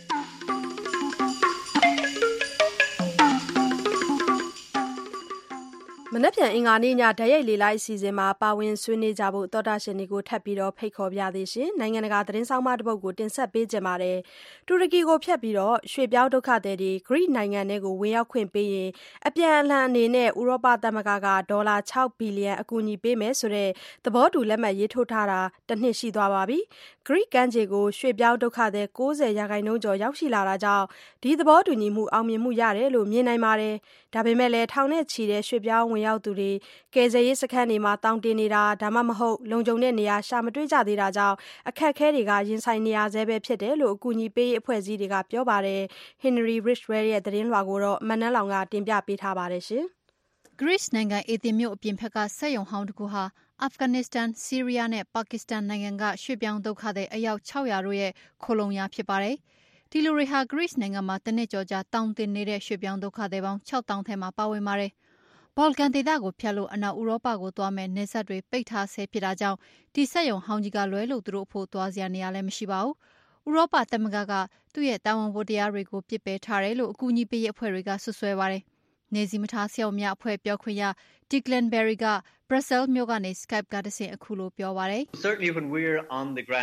မနက်ဖြန်အင်္ဂါနေ့ညဓာတ်ရိုက်လေလိုက်အစီအစဉ်မှာပါဝင်ဆွေးနွေးကြဖို့သောတာရှင်တွေကိုထပ်ပြီးတော့ဖိတ်ခေါ်ပြသေးရှင်နိုင်ငံတကာသတင်းဆောင်မတစ်ပုဒ်ကိုတင်ဆက်ပေးကြပါတယ်တူရကီကိုဖျက်ပြီးတော့ရွှေပြောင်းဒုက္ခသည်တွေဂရိနိုင်ငံတွေကိုဝင်ရောက်ခွင့်ပေးရင်အပြန်အလှန်အနေနဲ့ဥရောပသမဂ္ဂကဒေါ်လာ၆ဘီလီယံအကူအညီပေးမယ်ဆိုတဲ့သဘောတူလက်မှတ်ရေးထိုးထားတာတစ်နှစ်ရှိသွားပါပြီဂရိကမ်းခြေကိုရွှေပြောင်းဒုက္ခသည်၉၀ရာခိုင်နှုန်းကျော်ရောက်ရှိလာတာကြောင့်ဒီသဘောတူညီမှုအောင်မြင်မှုရတယ်လို့မြင်နိုင်ပါတယ်ဒါပေမဲ့လည်းထောင်နဲ့ချီတဲ့ရွှေပြောင်းဝင်ရောက်သူတွေကယ်ဆယ်ရေးစခန်းတွေမှာတောင်းတင်နေတာဒါမှမဟုတ်လုံခြုံတဲ့နေရာရှာမတွေ့ကြသေးတာကြောင့်အခက်အခဲတွေကရင်ဆိုင်နေရဆဲပဲဖြစ်တယ်လို့အကူအညီပေးရေးအဖွဲ့အစည်းတွေကပြောပါတယ် Henry Ridgwell ရဲ့သတင်းလွှာကိုတော့မနန်းလောင်ကတင်ပြပေးထားပါတယ်ရှင် Greece နိုင်ငံအေသင်မြို့အပြင်ဘက်ကစက်ရုံဟောင်းတစ်ခုဟာအာဖဂန်နစ္စတန်၊ဆီးရီးယားနဲ့ပါကစ္စတန်နိုင်ငံကရွှေ့ပြောင်းဒုက္ခသည်အယောက်၆၀၀တို့ရဲ့ခိုလုံရာဖြစ်ပါတယ်ဒီလူတွေဟာ Greece နိုင်ငံမှာတနစ်ကျော်ကြာတောင်းတင်နေတဲ့ရွှေ့ပြောင်းဒုက္ခသည်ပေါင်း၆သောင်းထဲမှာပါဝင်ပါတယ်ဘော်လကန်ဒေသကိုဖျက်လို့အနောက်ဥရောပကိုသွားမယ်နေဆက်တွေပိတ်ထားဆဲဖြစ်တာကြောင့်ဒီစက်ရုံဟောင်းကြီးကလွဲလို့သူတို့အဖို့သွားစရာနေရာလည်းမရှိပါဘူးဥရောပသမဂ္ဂကသူ့ရဲ့တာဝန်ဝတ္တရားတွေကိုပြစ်ပယ်ထားတယ်လို့အကူအညီပေးရေးအဖွဲ့တွေကဆွဆွဲပါတယ်နေစီမထားဆရာဝန်များအဖွဲ့ပြောခွင့်ရ Declan Berry က Brussels မြို့ကနေ Skype ကတဆင့်အခုလိုပြောပါတယ် Certainly when we're on the ground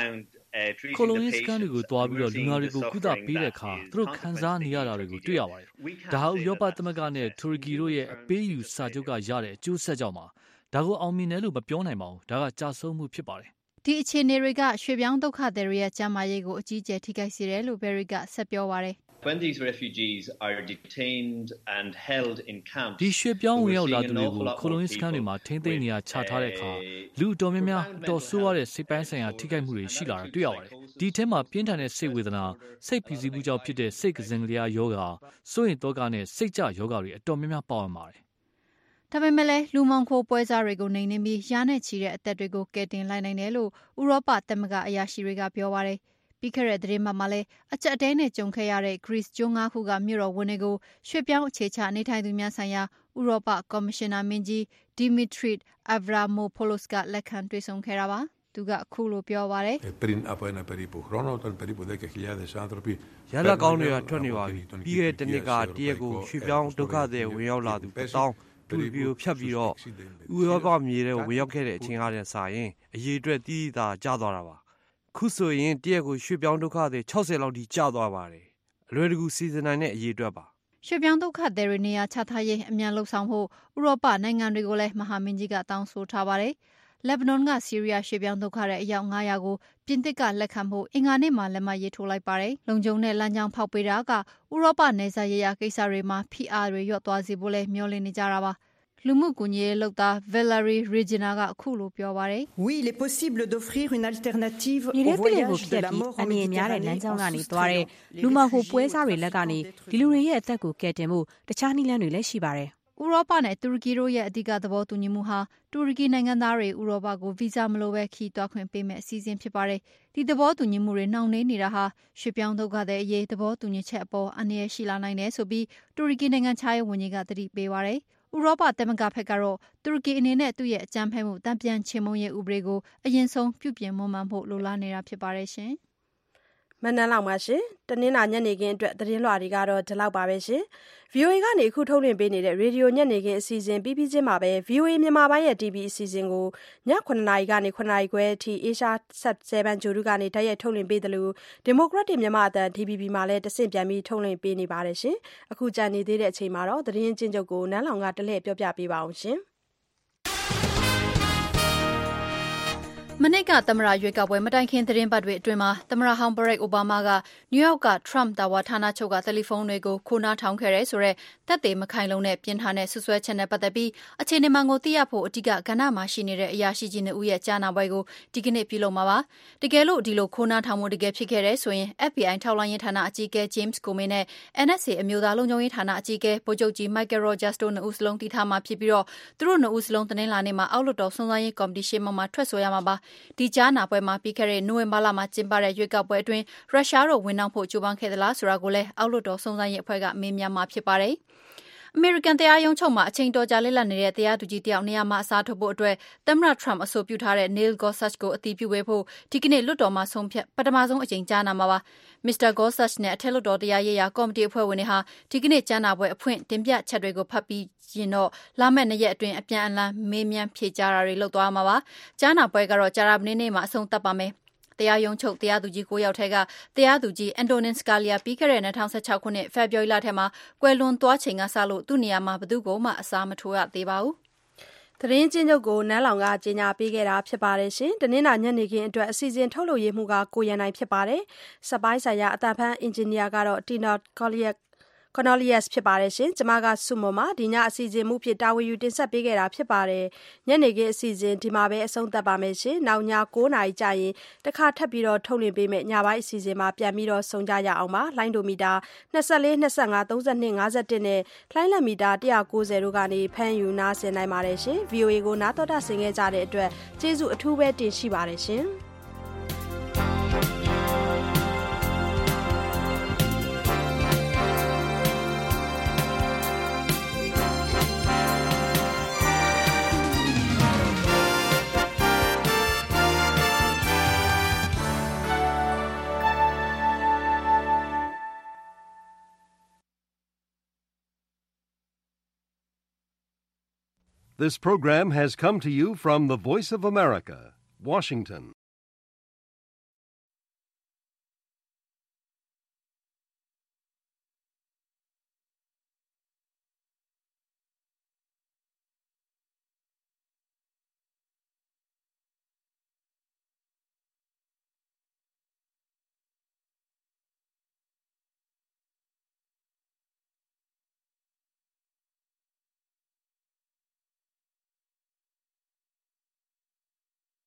ခိုလုံရေးစခန်းတွေကိုတွားပြီးတော့လူနာတွေကိုကုသပေးတဲ့အခါသူတို့ခံစားနေရတာတွေကိုတွေ့ရပါတယ်။ဒါဟာဥရောပသမဂ္ဂနဲ့တူရကီတို့ရဲ့အပေးယူစာချုပ်ကရတဲ့အကျိုးဆက်ကြောင့်ပါ။ဒါကိုအောင်မြင်တယ်လို့မပြောနိုင်ပါဘူး။ဒါကကြာဆုံးမှုဖြစ်ပါတယ်။ဒီအခြေအနေတွေကရွှေပြောင်းဒုက္ခသည်တွေရဲ့ကျန်းမာရေးကိုအကြီးအကျယ်ထိခိုက်စေတယ်လို့ Berry ကဆက်ပြောပါတယ်။ When these refugees are detained and held in camps ဒီရွှေပြောင်းဝင်ရောက်လာသူတွေကိုခိုလုံရေးစခန်းတွေမှာထိန်းသိမ်းနေရချထားတဲ့အခါလူအတော်များများတော်ဆိုးရတဲ့စိတ်ပိုင်းဆိုင်ရာထိခိုက်မှုတွေရှိလာတာတွေ့ရပါတယ်။ဒီထဲမှာပြင်းထန်တဲ့စိတ်ဝေဒနာစိတ်ဖိစီးမှုကြောင့်ဖြစ်တဲ့စိတ်ကစင်ကလျာယောဂစိုးရိမ်သောကနဲ့စိတ်ကြယောဂတွေအတော်များများပါဝင်ပါတယ်။ဒါပေမဲ့လည်းလူမောင်ခိုပွဲစားတွေကိုနှိမ်နင်းပြီးရာနဲ့ချီတဲ့အသက်တွေကိုကယ်တင်လိုက်နိုင်တယ်လို့ဥရောပသမဂ္ဂအရာရှိတွေကပြောပါတယ်။ပြီးခဲ့တဲ့သတင်းမှာလည်းအကြက်အတဲနဲ့ကြုံခဲ့ရတဲ့ Greece ကျွန်းငါးခုကမြို့တော်ဝန်တွေကိုရွှေပြောင်းအခြေချနေထိုင်သူများဆိုင်ရာဥရောပကော်မရှင်နာမင်းကြီး Dimitris Avramopoulos ကလက်ခံတွေ့ဆုံခဲ့တာပါ။သူကအခုလိုပြောပါတယ်။ Πριν από ένα περίπου χρόνο όταν περίπου δέκα χιλιάδες άνθρωποι ရလက်ကောင်းတွေကထွက်နေပါပြီ။ပြီးခဲ့တဲ့တစ်နှစ်ကတရက်ကိုရွှေပြောင်းဒုက္ခသည်ဝင်ရောက်လာသူတစ်သောင်းတူရီကိုဖြတ်ပြီးတော့ဥရောပမြေထဲဝင်ရောက်ခဲ့တဲ့အချိန်အားနဲ့စာရင်အရေးအတွက်တည်တည်သာကျသွားတာပါ။ခုဆိုရင်တရက်ကိုရွှေပြောင်းဒုက္ခသည်၆၀လောက်ထိကျသွားပါတယ်။အလွယ်တကူစီစဉ်နိုင်တဲ့အရေးအတွက်ပါ။ရွှေပြောင်းဒုက္ခသည်တွေနေရာချထားရေးအမြန်လှုပ်ဆောင်ဖို့ဥရောပနိုင်ငံတွေကိုလည်းမဟာမင်းကြီးကတောင်းဆိုထားပါတယ်။လက်ဘနွန်ကဆီးရီးယားရွှေပြောင်းဒုက္ခသည်အယောက်၅၀၀ကိုပြင်သစ်ကလက်ခံဖို့အင်္ဂါနေ့မှာလက်မှတ်ရေးထိုးလိုက်ပါတယ်။လုံခြုံတဲ့လမ်းကြောင်းဖောက်ပေးတာကဥရောပနယ်စပ်ရေးရာကိစ္စတွေမှာဖိအားတွေလျော့သွားစေဖို့လည်းမျှော်လင့်နေကြတာပါ။လူမှုကူညီရေးလုပ်သား Valerie Regina ကအခုလိုပြောပါတယ်။ Oui, il est possible d'offrir une alternative au voyage de la mort အမြင်များတဲ့လမ်းကြောင်းကနေသွားတဲ့လူမဟုတ်ပွဲစားတွေလက်ကနေဒီလူတွေရဲ့အသက်ကိုကယ်တင်ဖို့တခြားနည်းလမ်းတွေလည်းရှိပါတယ်။ဥရောပနဲ့တူရကီတို့ရဲ့အဓိကသဘောတူညီမှုဟာတူရကီနိုင်ငံသားတွေဥရောပကိုဗီဇာမလိုပဲခီးသွားခွင့်ပေးမယ့်အစီအစဉ်ဖြစ်ပါတယ်။ဒီသဘောတူညီမှုတွေနှောင့်နှေးနေတာဟာရွှေပြောင်းဒုက္ခသည်အရေးသဘောတူညီချက်အပေါ်အန္တရာယ်ရှိလာနိုင်တယ်ဆိုပြီးတူရကီနိုင်ငံခြားရေးဝန်ကြီးကသတိပေးပါတယ်။ဥရောပသမဂ္ဂဘက်ကတော့တူရကီအနေနဲ့သူ့ရဲ့အကြမ်းဖက်မှုတံပြန်ချေမှုန်းရေးဥပဒေကိုအရင်ဆုံးပြုပြင်မွမ်းမံဖို့လိုလားနေတာဖြစ်ပါတယ်ရှင်။မနက်လောက်ပါရှင်။တနင်္လာညနေခင်းအတွက်သတင်းလွှာတွေကတော့ဒီလောက်ပါပဲရှင်။ဗီအိုအေ ကနေအခုထုတ်လွှင့်ပေးနေတဲ့ရေဒီယိုညနေခင်းအစီအစဉ်ပြီးပြီးချင်းမှာပဲ ဗီအိုအေ မြန်မာပိုင်းရဲ့ တီဗီ အစီအစဉ်ကိုညခုနှစ်နာရီကနေခုနှစ်နာရီခွဲအထိ Asia ဆယ့်ဆဗန် ဂြိုဟ်တုကနေတိုက်ရိုက်ထုတ်လွှင့်ပေးသလို Democratic မြန်မာအသံ ဒီ ဗီ ဘီ မှာလည်းတဆင့်ပြန်ပြီးထုတ်လွှင့်ပေးနေပါတယ်ရှင်။အခုကြံနေသေးတဲ့အချိန်မှာတော့သတင်းချင်းချုပ်ကိုနန်းလောင်ကတလှည့်ပြောပြပေးပါအောင်ရှင်။မနေ့ကသမ္မတရွေးကောက်ပွဲမတိုင်ခင်သတင်းပတ်တွေအတွင်းမှာသမ္မတဟောင်းဘရက်အိုဘားမားကနယူးယောက်ကထရမ့်တာဝါဌာနချုပ်ကတယ်လီဖုန်းတွေကိုခိုးနှားထောင်ခဲ့တဲ့ဆိုတဲ့သက်သေမခိုင်လုံတဲ့ပြင်းထန်တဲ့ဆွဆွဲချက်နဲ့ပတ်သက်ပြီးအခြေအနေမှန်ကိုသိရဖို့အဓိကကဏ္ဍမှာရှိနေတဲ့အရာရှိကြီးနှစ်ဦးရဲ့ကြားနာပွဲကိုဒီကနေ့ပြုလုပ်မှာပါ။တကယ်လို့ဒီလိုခိုးနှားထောင်မှုတကယ်ဖြစ်ခဲ့တဲ့ဆိုရင် အက်ဖ်ဘီအိုင် ထောက်လှမ်းရေးဌာနအကြီးအကဲ James Comey နဲ့ အန် အက်စ် အေ အမျိုးသားလုံခြုံရေးဌာနအကြီးအကဲဗိုလ်ချုပ်ကြီး Michael Rogers တို့နှစ်ဦးစလုံးတည်ထားမှာဖြစ်ပြီးတော့သူတို့နှစ်ဦးစလုံးတနင်္လာနေ့မှာအောက်လွှတ်တော်စုံစမ်းရေးကော်မတီရှေ့မှောက်မှာထွက်ဆိုရမှာပါ။ဒီကြားနာပွဲမှာပြီးခဲ့တဲ့နိုဝင်ဘာလမှာကျင်းပတဲ့ရွေးကောက်ပွဲအတွင်းရုရှားတို့ဝင်နှောက်ဖို့ကြိုးပမ်းခဲ့သလားဆိုတာကိုလည်းအောက်လွှတ်တော်စုံစမ်းရေးအဖွဲ့ကမေးမြန်းမှာဖြစ်ပါတယ်။အမေရိကန်တရားရုံးချုပ်မှာအချိန်တော်ကြာလက်လတ်နေတဲ့တရားသူကြီးတယောက်နေရာမှာအစားထိုးဖို့အတွက်သမ္မတထရမ့်အဆိုပြုထားတဲ့ Neil Gorsuch ကိုအတည်ပြုပေးဖို့ဒီကနေ့လွှတ်တော်မှာဆုံးဖြတ်ပထမဆုံးအကြိမ်ကြားနာမှာပါ။ မစ္စတာ Gorsuch နဲ့အထက်လွှတ်တော်တရားရေးရာကော်မတီအဖွဲ့ဝင်တွေဟာဒီကနေ့ကြားနာပွဲအဖွင့်တင်ပြချက်တွေကိုဖတ်ပြီးရင်တော့လာမယ့်နှစ်ရက်အတွင်းအပြန်အလှန်မေးမြန်းဖြေကြားတာတွေလုပ်သွားမှာပါ။ကြားနာပွဲကတော့ကြာသပတေးနေ့မှာအဆုံးသတ်ပါမယ်။တရားရုံးချုပ်တရားသူကြီးကိုယောက်ထဲကတရားသူကြီး Antonin Scalia ပြီးခဲ့တဲ့၂၀၁၆ခုနှစ်ဖေဖော်ဝါရီလထဲမှာကွယ်လွန်သွားချိန်ကစလို့သူ့နေရာမှာဘယ်သူကိုမှအစားမထိုးရသေးပါဘူး။သတင်းချင်းချုပ်ကိုနန်းလောင်ကကြေညာပေးခဲ့တာဖြစ်ပါတယ်ရှင်။တနင်္လာညနေခင်းအတွက်အစီအစဉ်ထုတ်လုပ်ရေးမှုကကိုရန်နိုင်ဖြစ်ပါတယ်။စပိုင်းဆိုင်ရာအတန်ဖန်အင်ဂျင်နီယာကတော့ Tina Collier Cornelius ဖြစ်ပါတယ်ရှင်။ကျမကဆုမွန်ပါဒီညအစီအစဉ်မှုဖြစ်တာဝန်ယူတင်ဆက်ပေးခဲ့တာဖြစ်ပါတယ်။ညနေခင်းအစီအစဉ်ဒီမှာပဲအဆုံးသတ်ပါမယ်ရှင်။နောက်ည၉နာရီကြာရင်တခါထပ်ပြီးတော့ထုတ်လွှင့်ပေးမယ်ညပိုင်းအစီအစဉ်မှာပြန်ပြီးတော့ဆုံကြရအောင်ပါ။လိုင်းဒိုမီတာ၂၄ ၂၅ ၃၂ ၅၁နဲ့လိုင်းလမီတာ၁၉၀တို့ကနေဖမ်းယူနားဆင်နိုင်ပါတယ်ရှင်။ ဗီအိုအေ ကိုနားတော်တာဆင်ခဲ့ကြတဲ့အတွက်ကျေးဇူးအထူးပဲတင်ရှိပါတယ်ရှင်။ This program has come to you from the Voice of America, Washington.